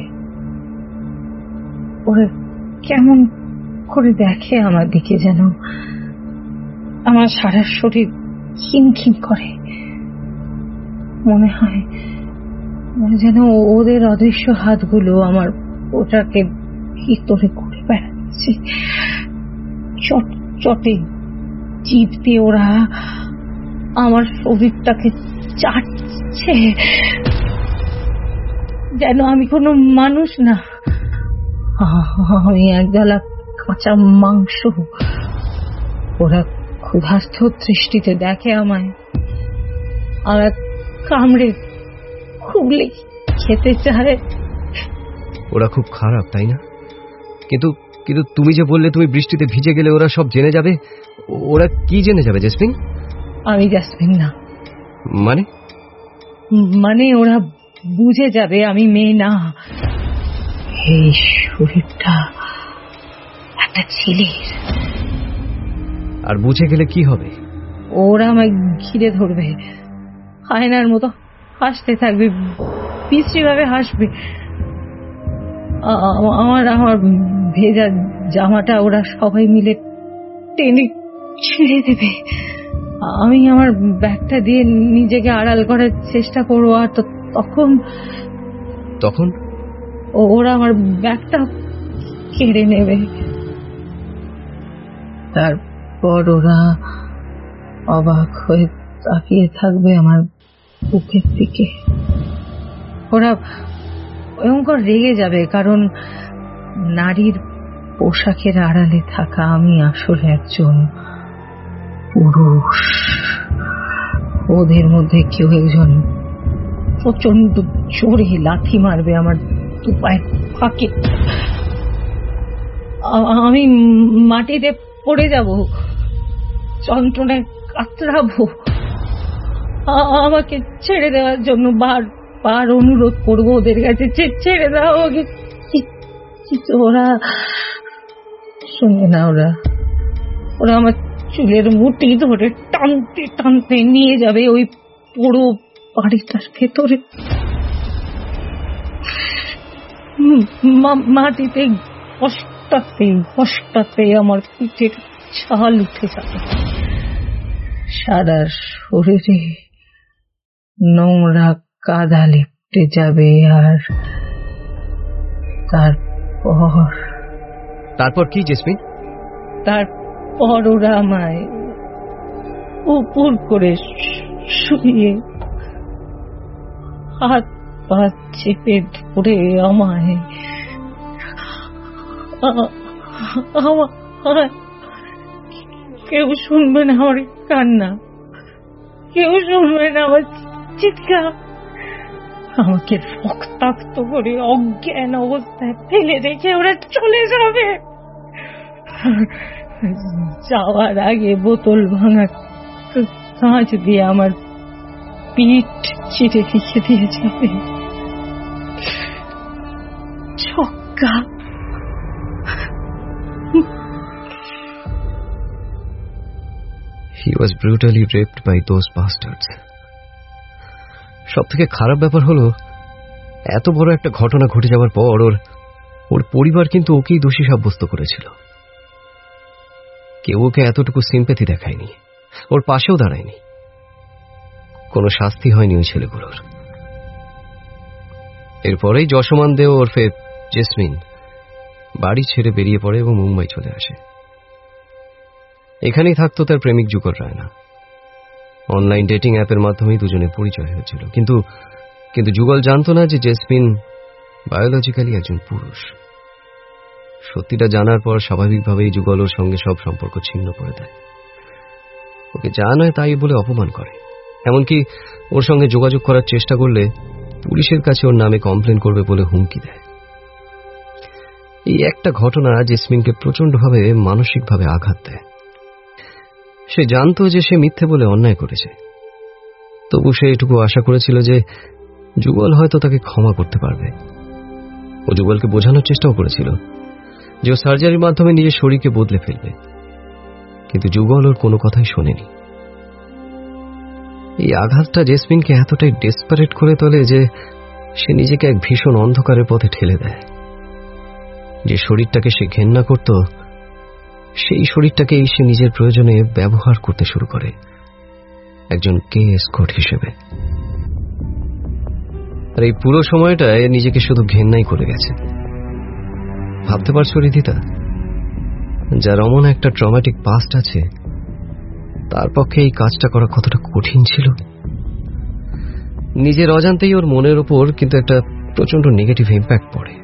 ওরা কেমন করে দেখে আমার দিকে, যেন আমার সারা শরীর খিনখিন করে। মনে হয় যেন ওদের অদৃশ্য হাতগুলো আমার ওটাকে ভিতরে করে বেড়াচ্ছে। চট চটে জিভ দিয়ে ওরা আমার শরীরটাকে চাটছে, যেন আমি কোনো মানুষ না, আমি একগালা কাঁচা মাংস। ওরা ক্ষুধার্ত দৃষ্টিতে দেখে আমায়, আমার কামড়ে খুবলে খেতে চায়। ওরা খুব খারাপ, তাই না? কিন্তু কিন্তু তুমি যে বললে তুমি বৃষ্টিতে ভিজে গেলে ওরা সব জেনে যাবে, ওরা কি জেনে যাবে জেসমিন? আমি জেসমিন না। মানে? মানে ওরা বুঝে যাবে আমি মেয়ে না। এই শরীরটা একটা ছেলের। আর বুঝে গেলে কি হবে? ওরা আমায় ঘিরে ধরবে, আয়নার মতো হাসতে থাকবে, বিশ্রী ভাবে হাসবে। আমার আমার ভেজা জামাটা ওরা সবাই মিলে টেনে ছিঁড়ে দেবে। আমি আমার ব্যাগটা দিয়ে নিজেকে আড়াল করার চেষ্টা করবো, আর তখন তখন ওরা আমার ব্যাগটা কেড়ে নেবে। তারপর ওরা অবাক হয়ে তাকিয়ে থাকবে আমার বুকের দিকে। ওরা ভয়ঙ্কর রেগে যাবে, কারণ নারীর পোশাকের আড়ালে থাকা আমি আসলে একজন পুরুষ। ওদের মধ্যে কেউ একজন প্রচন্ড জোরে লাথি মারবে আমার দু পায়ের ফাঁকে। আমি মাটিতে পড়ে যাব, যন্ত্রণায় কাতরাবো। আমাকে ছেড়ে দেওয়ার জন্য বার বার অনুরোধ করবো ওদের কাছে, ছেড়ে দাও আমাকে। কিন্তু ওরা শুনবে না। ওরা ওরা আমার চুলের মুঠি ধরে টানতে টানতে নিয়ে যাবে ওই পুরো বাড়িটার ভেতরে। মাটিতে ঘষটাতে ঘষটাতে আমার পিঠের ছাল উঠে যাবে, সারা শরীরে নোংরা কাদা লেপটে যাবে। আর তারপর তারপর কি জেসমিন? তারপর ওরা আমায় উপর করে শুয়ে হাত পা চেপে ধরে আমায় কেউ শুনবে না আমার কান্না, কেউ শুনবে না আমার চিৎকার। আমাকে রক্তাক্ত করে অজ্ঞান অবস্থায় ফেলে রেখে ওরা চলে যাবে। যাওয়ার আগে বোতল ভাঙা কাঁচ দিয়ে আমার পিঠ চিড়ে লিখে দিয়ে যাবে, ছক্কা। He was brutally raped by those bastards. সব থেকে খারাপ ব্যাপার হলো, এত বড় একটা ঘটনা ঘটে যাওয়ার পর ওর ওর পরিবার কিন্তু ওকেই দোষী সাব্যস্ত করেছিল। কেউ ওকে এতটুকু সিম্প্যাথি দেখায়নি, ওর পাশেও দাঁড়ায়নি। কোনো শাস্তি হয়নি ওই ছেলেগুলোর। এরপরেই যশমান দেও ওরফে জেসমিন বাড়ি ছেড়ে বেরিয়ে পড়ে এবং মুম্বাই চলে আসে। এখানেই থাকতো তার প্রেমিক যুগল রায়না। অনলাইন ডেটিং অ্যাপের মাধ্যমেই দুজনের পরিচয় হয়েছিল, কিন্তু কিন্তু যুগল জানত না যে জেসমিন বায়োলজিক্যালি একজন পুরুষ। সত্যিটা জানার পর স্বাভাবিকভাবেই যুগল ওর সঙ্গে সব সম্পর্ক ছিন্ন করে দেয়। ওকে যা নয় তাই বলে অপমান করে, এমনকি ওর সঙ্গে যোগাযোগ করার চেষ্টা করলে পুলিশের কাছে ওর নামে কমপ্লেন করবে বলে হুমকি দেয়। এই একটা ঘটনা জেসমিনকে প্রচন্ডভাবে মানসিকভাবে আঘাত দেয়। সে জানত যে সে মিথ্যে বলে অন্যায় করেছে, তবু সে এটুকু আশা করেছিল যে যুগল হয়তো তাকে ক্ষমা করতে পারবে। ও যুগলকে বোঝানোর চেষ্টাও করেছিল যে ও সার্জারির মাধ্যমে নিজের শরীরকে বদলে ফেলবে, কিন্তু যুগল ওর কোনো কথাই শোনেনি। এই আঘাতটা জেসমিনকে এতটাই ডেসপারেট করে তোলে যে সে নিজেকে এক ভীষণ অন্ধকারের পথে ঠেলে দেয়। যে শরীরটাকে সে ঘেন্না করত, সেই শরীরটাকেই সে নিজের প্রয়োজনে ব্যবহার করতে শুরু করে, একজন কে এসকর্ট হিসেবে। আর এই পুরো সময়টায় নিজেকে শুধু ঘেন্নাই করে গেছে। ভাবতে পারছো রিদিতা, যার অমন একটা ট্রমাটিক পাস্ট আছে, তার পক্ষে এই কাজটা করা কতটা কঠিন ছিল। নিজের অজান্তেই ওর মনের ওপর কিন্তু একটা প্রচন্ড নেগেটিভ ইম্প্যাক্ট পড়ে।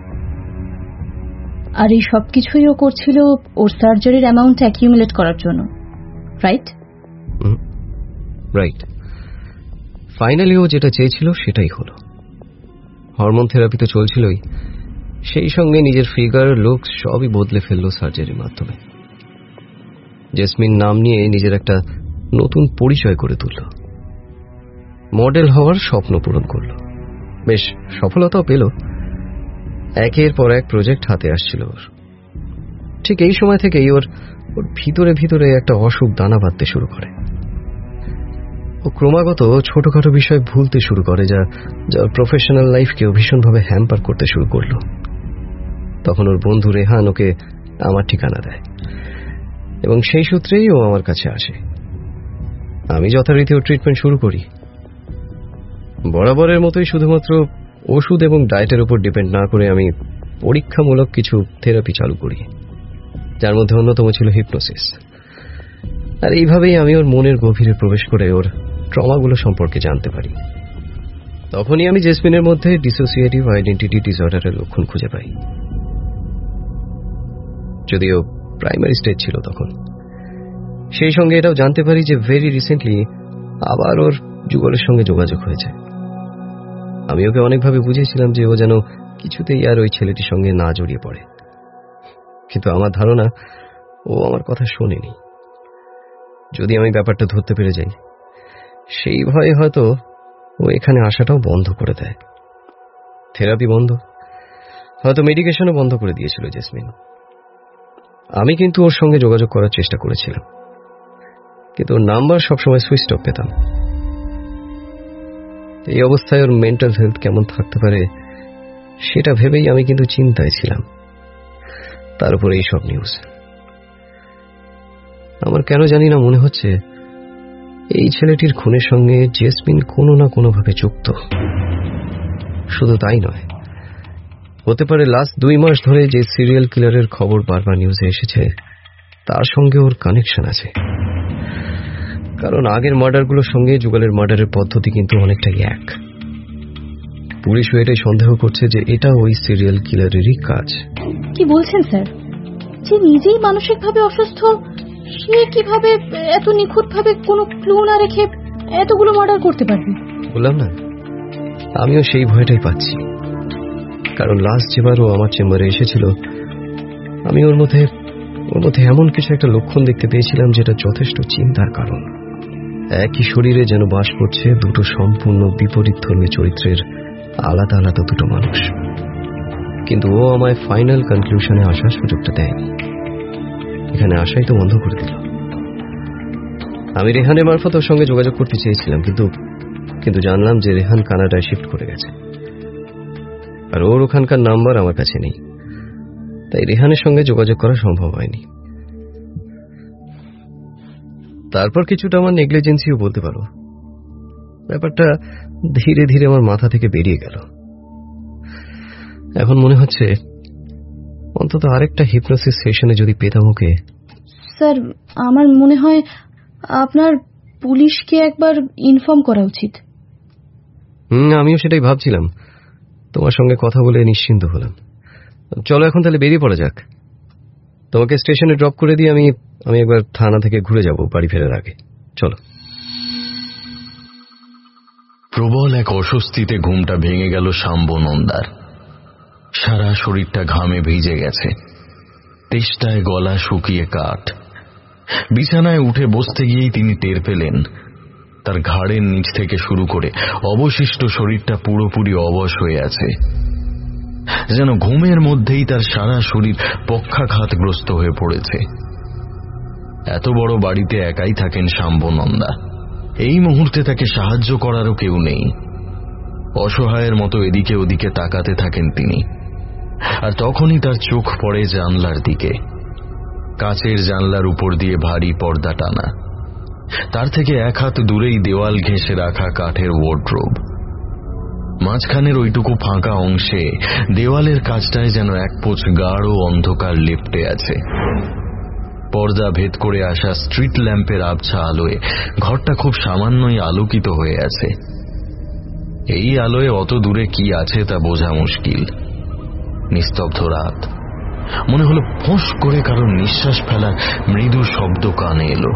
আর এই সবকিছুই ও করছিল ওর সার্জারির অ্যামাউন্ট অ্যাকিউমুলেট করার জন্য, রাইট? রাইট। ফাইনালি ও যেটা চেয়েছিল সেটাই হলো। হরমোন থেরাপি তো চলছিলই, সেই সঙ্গে নিজের ফিগার, লুকস সবই বদলে ফেললো সার্জারির মাধ্যমে। জেসমিন নাম নিয়ে নিজের একটা নতুন পরিচয় করে তুলল, মডেল হওয়ার স্বপ্ন পূরণ করল, বেশ সফলতাও পেল। একের পর এক প্রজেক্ট হাতে আসছিল ওর। ঠিক এই সময় থেকেই ওর ওর ভিতরে ভিতরে একটা অসুখ দানা বাঁধতে শুরু করে। ও ক্রমাগত ছোটখাটো বিষয় ভুলতে শুরু করে, যা যা প্রফেশনাল লাইফকেও ভীষণভাবে হ্যাম্পার করতে শুরু করলো। তখন ওর বন্ধু রেহান ওকে আমার ঠিকানা দেয় এবং সেই সূত্রেই ও আমার কাছে আসে। আমি যথারীতি ওর ট্রিটমেন্ট শুরু করি। বরাবরের মতোই শুধুমাত্র ওষুধ এবং ডায়েটের উপর ডিপেন্ড না করে আমি পরীক্ষামূলক কিছু থেরাপি চালু করি, যার মধ্যে অন্যতম ছিল হিপনোসিস। আর এইভাবেই আমি ওর মনের গভীরে প্রবেশ করে ওর ট্রমাগুলো সম্পর্কে জানতে পারি। তখনই আমি জেসমিনের মধ্যে ডিসোসিয়েটিভ আইডেন্টিটি ডিসঅর্ডারের লক্ষণ খুঁজে পাই, যদিও প্রাইমারি স্টেজ ছিল তখন। সেই সঙ্গে এটাও জানতে পারি যে ভেরি রিসেন্টলি আবার ওর যুগলের সঙ্গে যোগাযোগ হয়েছে। আমি ওকে অনেকভাবে বুঝিয়েছিলাম যে ও যেন কিছুতেই আর ওই ছেলেটির সঙ্গে না জড়িয়ে পড়ে, কিন্তু আমার ধারণা ও আমার কথা শোনেনি। যদি আমি ব্যাপারটা ধরতে পেরে যাই, সেই ভয়ে হয়তো ও এখানে আসাটাও বন্ধ করে দেয়। থেরাপি বন্ধ, হয়তো মেডিকেশনও বন্ধ করে দিয়েছিল জেসমিন। আমি কিন্তু ওর সঙ্গে যোগাযোগ করার চেষ্টা করেছিলাম, কিন্তু ওর নাম্বার সবসময় সুইচ অফ পেতাম। এই অবস্থায় ওর মেন্টাল হেলথ কেমন থাকতে পারে সেটা ভেবেই আমি কিন্তু চিন্তায় ছিলাম। তার উপরে এইসব নিউজ। আমার কেন জানি না মনে হচ্ছে এই ছেলেটির খুনের সঙ্গে জেসমিন কোনো না কোনোভাবে যুক্ত। শুধু তাই নয়, হতে পারে লাস্ট দুই মাস ধরে যে সিরিয়াল কিলারের খবর বারবার নিউজে এসেছে তার সঙ্গে ওর কানেকশন আছে। কারণ আগের মার্ডারগুলোর সঙ্গে যুগলের মার্ডারের পদ্ধতি কিন্তু অনেকটাই এক। পুলিশও এটাই সন্দেহ করছে যে এটা ওই সিরিয়াল কিলারেরই কাজ। কি বলছেন স্যার? যে নিজেই মানসিকভাবে অসুস্থ, সে কিভাবে এত নিখুঁতভাবে কোনো ক্লু না রেখে এতগুলো মার্ডার করতে পারবে? বললাম না, আমিও সেই ভয়টাই পাচ্ছি। কারণ লাস্ট যেবার ও আমার চেম্বারে এসেছিল, আমি ওর মধ্যে ওর মধ্যে এমন কিছু একটা লক্ষণ দেখতে পেয়েছিলাম যেটা যথেষ্ট চিন্তার কারণ। একই শরীরে যেন বাস করছে দুটো সম্পূর্ণ বিপরীতধর্মী চরিত্রের আলাদা আলাদা দুটো মানুষ। কিন্তু ও আমায় ফাইনাল কনক্লুশনে আসার সুযোগটা দেয়নি। এখানে আসাই তো বন্ধ করে দিল। আমি রেহানের মারফত ওর সঙ্গে যোগাযোগ করতে চেয়েছিলাম, কিন্তু কিন্তু জানলাম যে রেহান কানাডায় শিফট করে গেছে, আর ওর ওখানকার নাম্বার আমার কাছে নেই। তাই রেহানের সঙ্গে যোগাযোগ করা সম্ভব হয়নি। তারপর কিছুটা আমার নেগলিজেন্সিও বলতে পারো। ব্যাপারটা ধীরে ধীরে আমার মাথা থেকে বেরিয়ে গেল। এখন মনে হচ্ছে অন্তত আরেকটা হিপনোসিস সেশনে যদি পেতাম ওকে। স্যার, আমার মনে হয় আপনার পুলিশকে একবার ইনফর্ম করা উচিত। হুম, আমিও সেটাই ভাবছিলাম। তোমার সঙ্গে কথা বলে নিশ্চিন্ত হলাম। চলো এখন তাহলে বেরিয়ে পড়া যাক। তোমাকে স্টেশনে ড্রপ করে দিয়ে আমি আমি একবার থানা থেকে ঘুরে যাব বাড়ি ফেরার আগে। চলো। প্রবল এক অস্বস্তিতে ঘুমটা ভেঙে গেল শাম্বনন্দার। সারা শরীরটা ঘামে ভিজে গেছে, তেষ্টায় গলা শুকিয়ে কাঠ। বিছানায় উঠে বসতে গিয়েই তিনি টের পেলেন তার ঘাড়ের নিচ থেকে শুরু করে অবশিষ্ট শরীরটা পুরোপুরি অবশ হয়ে আছে। যেন ঘুমের মধ্যেই তার সারা শরীর পক্ষাঘাতগ্রস্ত হয়ে পড়েছে। এত বড় বাড়িতে একাই থাকেন শাম্বনন্দা। এই মুহূর্তে তাকে সাহায্য করারও কেউ নেই। অসহায়ের মতো এদিকে ওদিকে তাকাতে থাকেন তিনি। আর তখনই তার চোখ পড়ে জানলার দিকে। কাচের জানলার উপর দিয়ে ভারী পর্দা টানা, তার থেকে এক হাত দূরেই দেওয়াল ঘেঁষে রাখা কাঠের ওয়ার্ডরোব। মাঝখানের ওইটুকু ফাঁকা অংশে দেওয়ালের কাছটায় যেন এক পোচ গাঢ় অন্ধকার লেপ্টে আছে। পর্দা ভেদ করে আসা স্ট্রিট ল্যাম্পের আবছা আলোয় ঘরটা খুব সামান্যই আলোকিত হয়ে আছে। এই আলোয় অত দূরে কি আছে তা বোঝা মুশকিল। নিস্তব্ধ রাত। মনে হলো ফোঁস করে কারো নিঃশ্বাস ফেলার মৃদু শব্দ কানে এলো।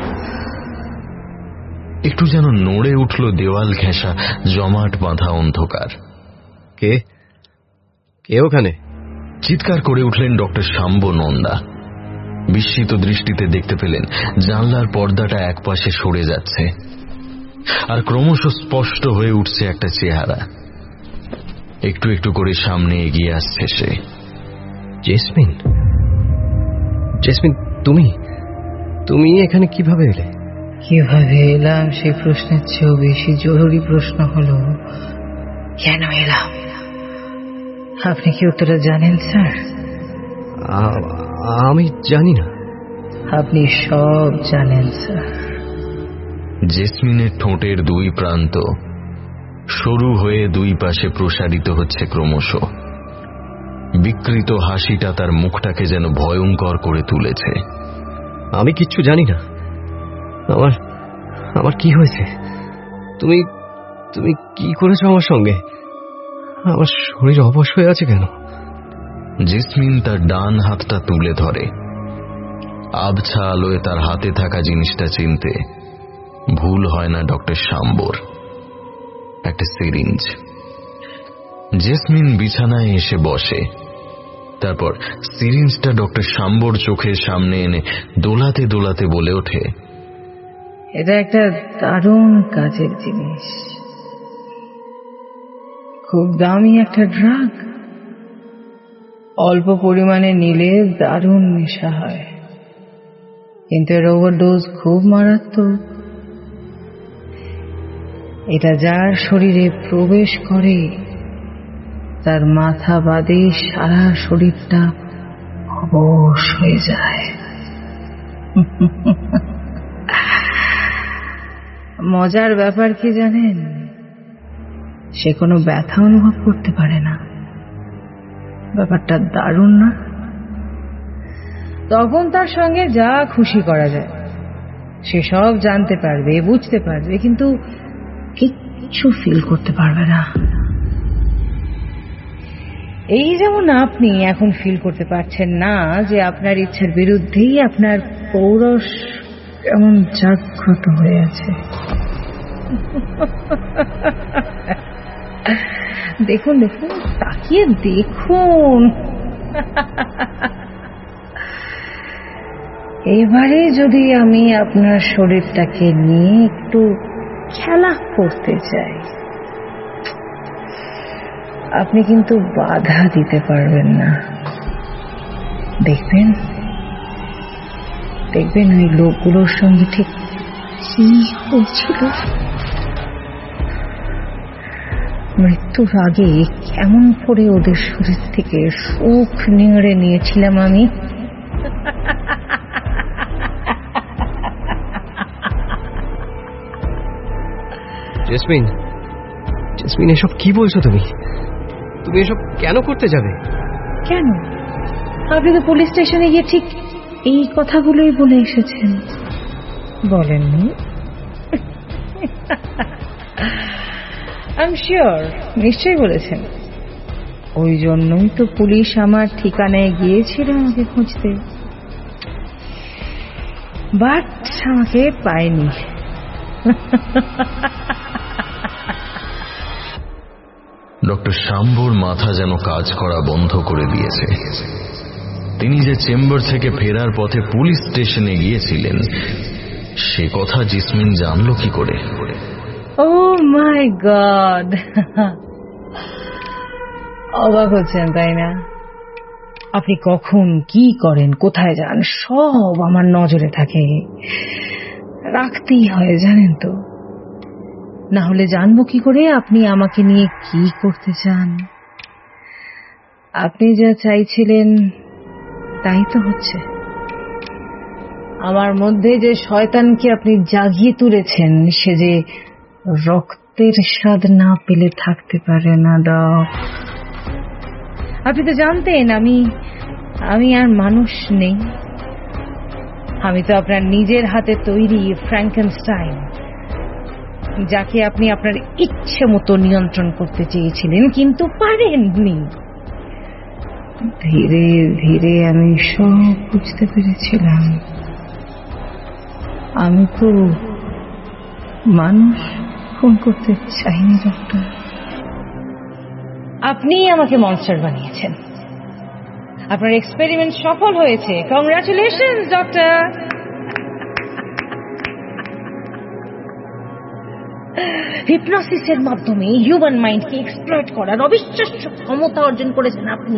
একটু যেন নড়ে উঠল দেওয়াল ঘেঁষা জমাট বাঁধা অন্ধকার। কে কে ওখানে? চিৎকার করে উঠলেন ডক্টর শাম্বনন্দা। বিস্মিত দৃষ্টিতে দেখতে পেলেন জানলার পর্দাটা একপাশে সরে যাচ্ছে, আর ক্রমশ স্পষ্ট হয়ে উঠছে একটা চেহারা। একটু একটু করে সামনে এগিয়ে আসছে সে। জেসমিন, জেসমিন তুমি তুমি এখানে কিভাবে এলে? কিভাবে এলাম সেই প্রশ্নের চেয়েও বেশি জরুরি প্রশ্ন হলো কেন এলাম। আপনি কি উত্তরটা জানেন স্যার? আমি জানি না। আপনি সব জানেন স্যার। জেসমিনের ঠোঁটের দুই প্রান্ত সরু হয়ে দুই পাশে প্রসারিত হচ্ছে ক্রমশ। বিকৃত হাসিটা তার মুখটাকে যেন ভয়ঙ্কর করে তুলেছে। আমি কিচ্ছু জানি না। আমার আমার কি হয়েছে? তুমি তুমি কি করেছো আমার সঙ্গে? আমার শরীর অবশ হয়ে আছে কেন? জেসমিন তার ডান হাতটা তুলে ধরে। আবছা আলোয় তার হাতে থাকা জিনিসটা চিনতে ভুল হয় না ডক্টর শাম্বর। একটা সিরিঞ্জ। জেসমিন বিছানায় এসে বসে। তারপর সিরিঞ্জটা ডক্টর শাম্বর চোখের সামনে এনে দোলাতে দোলাতে বলে ওঠে, এটা একটা দারুণ কাজের জিনিস, খুব দামি একটা ড্রাগ। অল্প পরিমাণে নিলে দারুণ নেশা হয়, কিন্তু এর ওভারডোজ খুব মারাত্মক। এটা যার শরীরে প্রবেশ করে তার মাথা বাদে সারা শরীরটা অবশ হয়ে যায়। মজার ব্যাপার কি জানেন? সে কোনো ব্যথা অনুভব করতে পারে না। ব্যাপারটা দারুণ না? তখন তার সঙ্গে যা খুশি করা যায় সে সব জানতে পারবে, বুঝতে পারবে, কিন্তু কিচ্ছু ফিল করতে পারবে না। এই যেমন আপনি এখন ফিল করতে পারছেন না যে আপনার ইচ্ছার বিরুদ্ধেই আপনার পৌরষ কেমন জাগ্রত হয়ে আছে। দেখুন দেখুন, তাকিয়ে দেখুন। এবারে যদি আমি আপনার শরীরটাকে নিয়ে একটু খেলা করতে চাই, আপনি কিন্তু বাধা দিতে পারবেন না। দেখবেন দেখবেন ওই লোকগুলোর সঙ্গে ঠিক কি হয়েছিল। মৃত্যুর আগে কেমন করে ওদের শরীর থেকে সুখ নিংড়ে নিয়েছিলাম আমি। জেসমিন, জেসমিন এসব কি বলছো তুমি? তুমি এসব কেন করতে যাবে? কেন? আপনি তো পুলিশ স্টেশনে গিয়ে ঠিক এই কথাগুলোই বলে এসেছেন, বলেননি? আই এম শিওর নিশ্চয়ই বলেছেন। ওই জন্যই তো পুলিশ আমার ঠিকানায় গিয়েছিল আমাকে খুঁজতে, বাট আমাকে পায়নি। ডক্টর শাম্ভুর মাথা যেন কাজ করা বন্ধ করে দিয়েছে। তিনি যে চেম্বার থেকে ফেরার পথে পুলিশ স্টেশনে গিয়েছিলেন সে কথা জিসমিন জানল কি করে? ও মাই গড, অবাক হচ্ছেন তাই না? আপনি কখন কি করেন, কোথায় যান, সব আমার নজরে থাকে, রাখতেই হয় জানেন তো, না হলে জানবো কি করে আপনি আমাকে নিয়ে কি করতে চান। আপনি যা চাইছিলেন তাই তো হচ্ছে। আমার মধ্যে যে শয়তানকে আপনি জাগিয়ে তুলেছেন সে যে রক্তের স্বাদ না পেলে থাকতে পারে না ডক। আপনি তো জানতেন আমি আমি আর মানুষ নেই, আমি তো আপনার নিজের হাতে তৈরি ফ্র্যাঙ্কেনস্টাইন, যাকে আপনি আপনার ইচ্ছে মতো নিয়ন্ত্রণ করতে চেয়েছিলেন কিন্তু পারেননি। ধীরে ধীরে আমি সব বুঝতে পেরেছিলাম। আমি তো মানুষ খুন করতে চাইনি ডক্টর, আপনিই আমাকে মনস্টার বানিয়েছেন। আপনার এক্সপেরিমেন্ট সফল হয়েছে, কংগ্রাচুলেশনস ডক্টর। হিপনোসিসের মাধ্যমে হিউম্যান মাইন্ডকে এক্সপ্লয়েট করার অবিশ্বাস্য ক্ষমতা অর্জন করেছেন আপনি।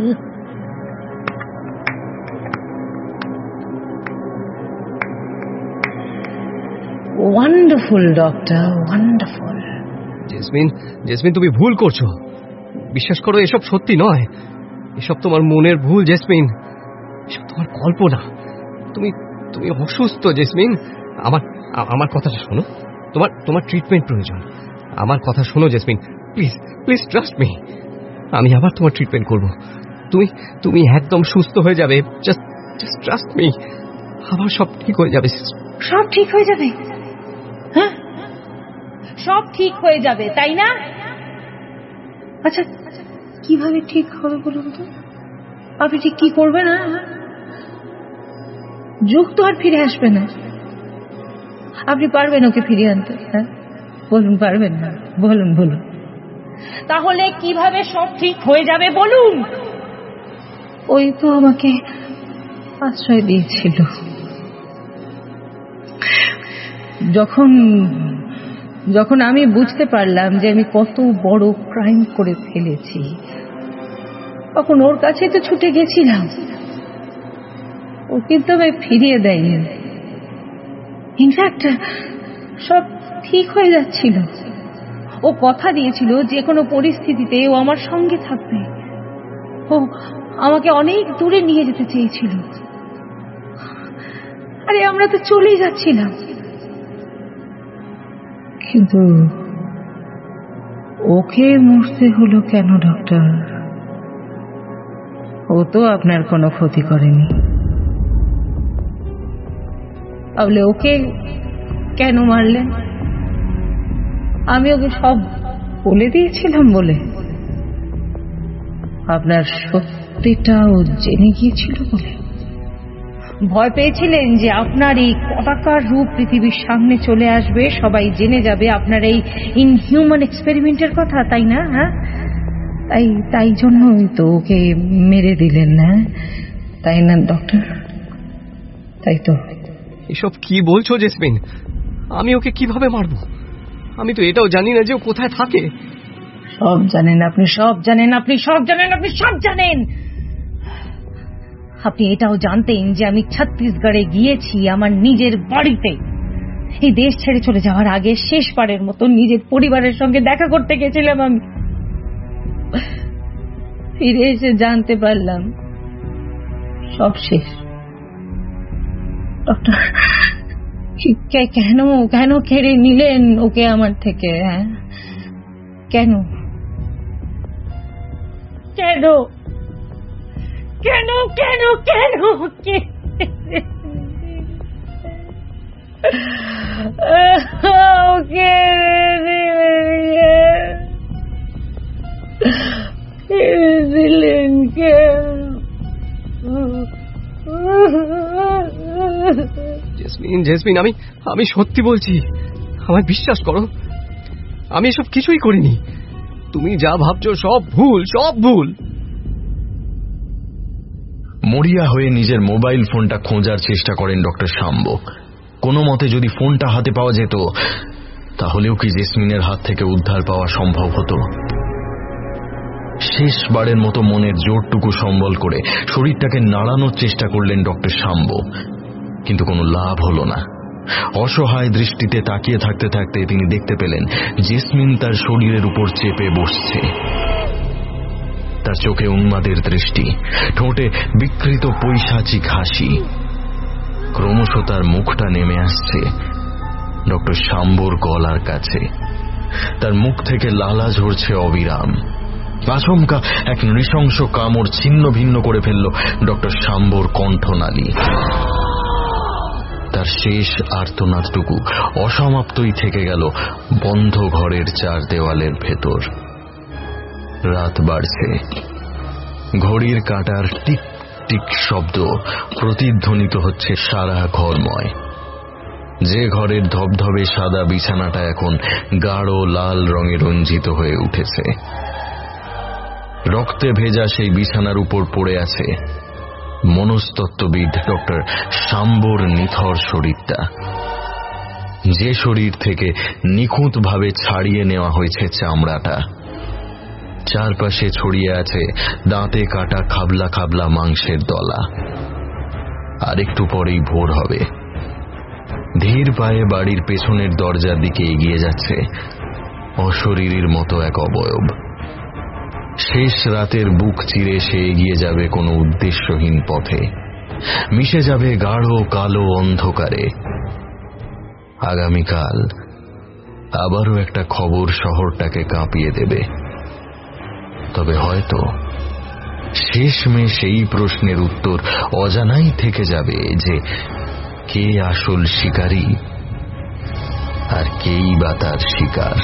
Wonderful doctor, wonderful. Jasmine, Jasmine তুমি ভুল করছো, বিশ্বাস করো এসব সত্যি নয়, এসব তোমার মনের ভুল জেসমিন, এসব তোমার কল্পনা। তুমি তুমি অসুস্থ জেসমিন, আমার আমার কথাটা শোনো, তোমার তোমার ট্রিটমেন্ট প্রয়োজন। আমার কথা শোনো Jasmine, please please trust me, আমি আবার তোমার ট্রিটমেন্ট করব, তুমি তুমি একদম সুস্থ হয়ে যাবে, জাস্ট জাস্ট ট্রাস্ট মি, আবার সব ঠিক হয়ে যাবে। সব ঠিক হয়ে যাবে? হ্যাঁ, সব ঠিক হয়ে যাবে তাই না? আচ্ছা কিভাবে ঠিক হবে বলুন তো? আপনি ঠিক কি করবেন? যুগ তো আর ফিরে আসবে না, আপনি পারবেন ওকে ফিরিয়ে আনতে? হ্যাঁ বলুন, পারবেন না? বলুন বলুন, তাহলে কিভাবে সব ঠিক হয়ে যাবে বলুন? ওই তো আমাকে আশ্রয় দিয়েছিল, যখন যখন আমি বুঝতে পারলাম যে আমি কত বড় ক্রাইম করে ফেলেছি, তখন ওর কাছে তো ছুটে গেছিলাম, ও কিন্তু আমায় ফিরিয়ে দেয়নি। ইনফ্যাক্ট সব ঠিক হয়ে যাচ্ছিল, ও কথা দিয়েছিল যে কোনো পরিস্থিতিতে ও আমার সঙ্গে থাকবে, ও আমাকে অনেক দূরে নিয়ে যেতে চেয়েছিল। আরে আমরা তো চলেই যাচ্ছিলাম, কিন্তু ওকে মরতে হলো কেন ডক্টর? ও তো আপনার কোনো ক্ষতি করেনি, তাহলে ওকে কেন মারলেন? আমি ওকে সব বলে দিয়েছিলাম বলে? আপনার সত্যিটা ও জেনে গিয়েছিল বলে? ভয় পেয়েছিলেন যে আপনার এই কটাকার রূপ পৃথিবীর সামনে চলে আসবে, সবাই জেনে যাবে আপনার এই ইনহিউম্যান এক্সপেরিমেন্টের কথা, তাই না? হ্যাঁ, তাই তাই জন্যই তো ওকে মেরে দিলেন না, তাই না ডক্টর? তাই তো। এসব কি বলছো জেসমিন? আমি ওকে কিভাবে মারবো? আমি তো এটাও জানি না যে ও কোথায় থাকে। সব জানেন আপনি, সব জানেন আপনি, সব জানেন আপনি, সব জানেন। আপনি এটাও জানতেন যে আমি ছত্তিশগড়ে গিয়েছি আমার নিজের বাড়িতে, এই দেশ ছেড়ে চলে যাওয়ার আগে শেষবারের মতো নিজের পরিবারের সঙ্গে দেখা করতে গেছিলাম আমি। ফিরে এসে জানতে পারলাম সব শেষ। ডক্টর কেন কেন কেড়ে নিলেন ওকে আমার থেকে? হ্যাঁ কেন? কেন কেন কেন কেন ওকে দিলেন কেন? জেসমিন জেসমিন আমি আমি সত্যি বলছি, আমায় বিশ্বাস করো, আমি এসব কিছুই করিনি। তুমি যা ভাবছো সব ভুল, সব ভুল। মরিয়া হয়ে নিজের মোবাইল ফোনটা খোঁজার চেষ্টা করেন ডক্টর শাম্ব। কোনো মতে যদি ফোনটা হাতে পাওয়া যেত, তাহলেও কি জেসমিনের হাত থেকে উদ্ধার পাওয়া সম্ভব হতো? শেষবারের মতো মনের জোরটুকু সম্বল করে শরীরটাকে নাড়ানোর চেষ্টা করলেন ডক্টর শাম্ব, কিন্তু কোনো লাভ হল না। অসহায় দৃষ্টিতে তাকিয়ে থাকতে থাকতে তিনি দেখতে পেলেন জেসমিন তার শরীরের উপর চেপে বসছে। তার চোখে উন্মাদের দৃষ্টি, ঠোঁটে বিকৃত পৈশাচিক হাসি। ক্রমশ তার মুখটা নেমে আসছে ডক্টর শাম্বর গলার কাছে। তার মুখ থেকে লালা ঝরছে অবিরাম। আচমকা এক নৃশংস কামড় ছিন্ন ভিন্ন করে ফেলল ডক্টর শাম্বর কণ্ঠনালী। তার শেষ আর্তনাদটুকু অসমাপ্তই থেকে গেল বন্ধ ঘরের চার দেওয়ালের ভেতর। রাত বাড়ছে। ঘড়ির কাঁটার টিক টিক শব্দ প্রতিধ্বনিত হচ্ছে সারা ঘরময়। যে ঘরের ধবধবে সাদা বিছানাটা এখন গাঢ় লাল রঙে রঞ্জিত হয়ে উঠেছে। রক্তে ভেজা সেই বিছানার উপর পড়ে আছে মনস্তত্ত্ববিদ ডক্টর শাম্বর নিথর শরীরটা, যে শরীর থেকে নিখুঁতভাবে ছাড়িয়ে নেওয়া হয়েছে চামড়াটা। চারপাশে ছড়িয়ে আছে দাঁতে কাটা খাবলা খাবলা মাংসের দলা। আর একটু পরেই ভোর হবে। ধীর পায়ে বাড়ির পেছনের দরজার দিকে এগিয়ে যাচ্ছে অশরীরীর মতো এক অবয়ব। শেষ রাতের বুক চিরে সে এগিয়ে যাবে কোনো উদ্দেশ্যহীন পথে, মিশে যাবে গাঢ় কালো অন্ধকারে। আগামীকাল আবারও একটা খবর শহরটাকে কাঁপিয়ে দেবে। তবে হয়তো শেষমেশ সেই প্রশ্নের উত্তর অজানাই থেকে যাবে যে কে আসল শিকারী আর কেই বা তার শিকার।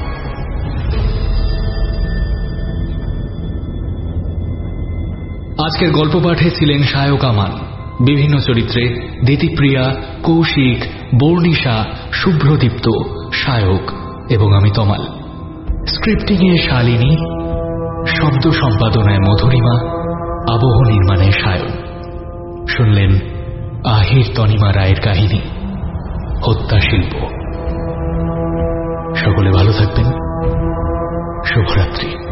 আজকের গল্প পাঠে ছিলেন সায়ক আমান। বিভিন্ন চরিত্রে দিতিপ্রিয়া, কৌশিক, বর্ণিশা, শুভ্রদীপ্ত, সায়ক এবং আমি তমাল। স্ক্রিপ্টিংয়ে শালিনী, শব্দ সম্পাদনায় মধুরিমা, আবহ নির্মাণে সায়ন। শুনলেন আহির তনিমা রায়ের কাহিনী হত্যা শিল্প। সকলে ভালো থাকবেন। শুভরাত্রি।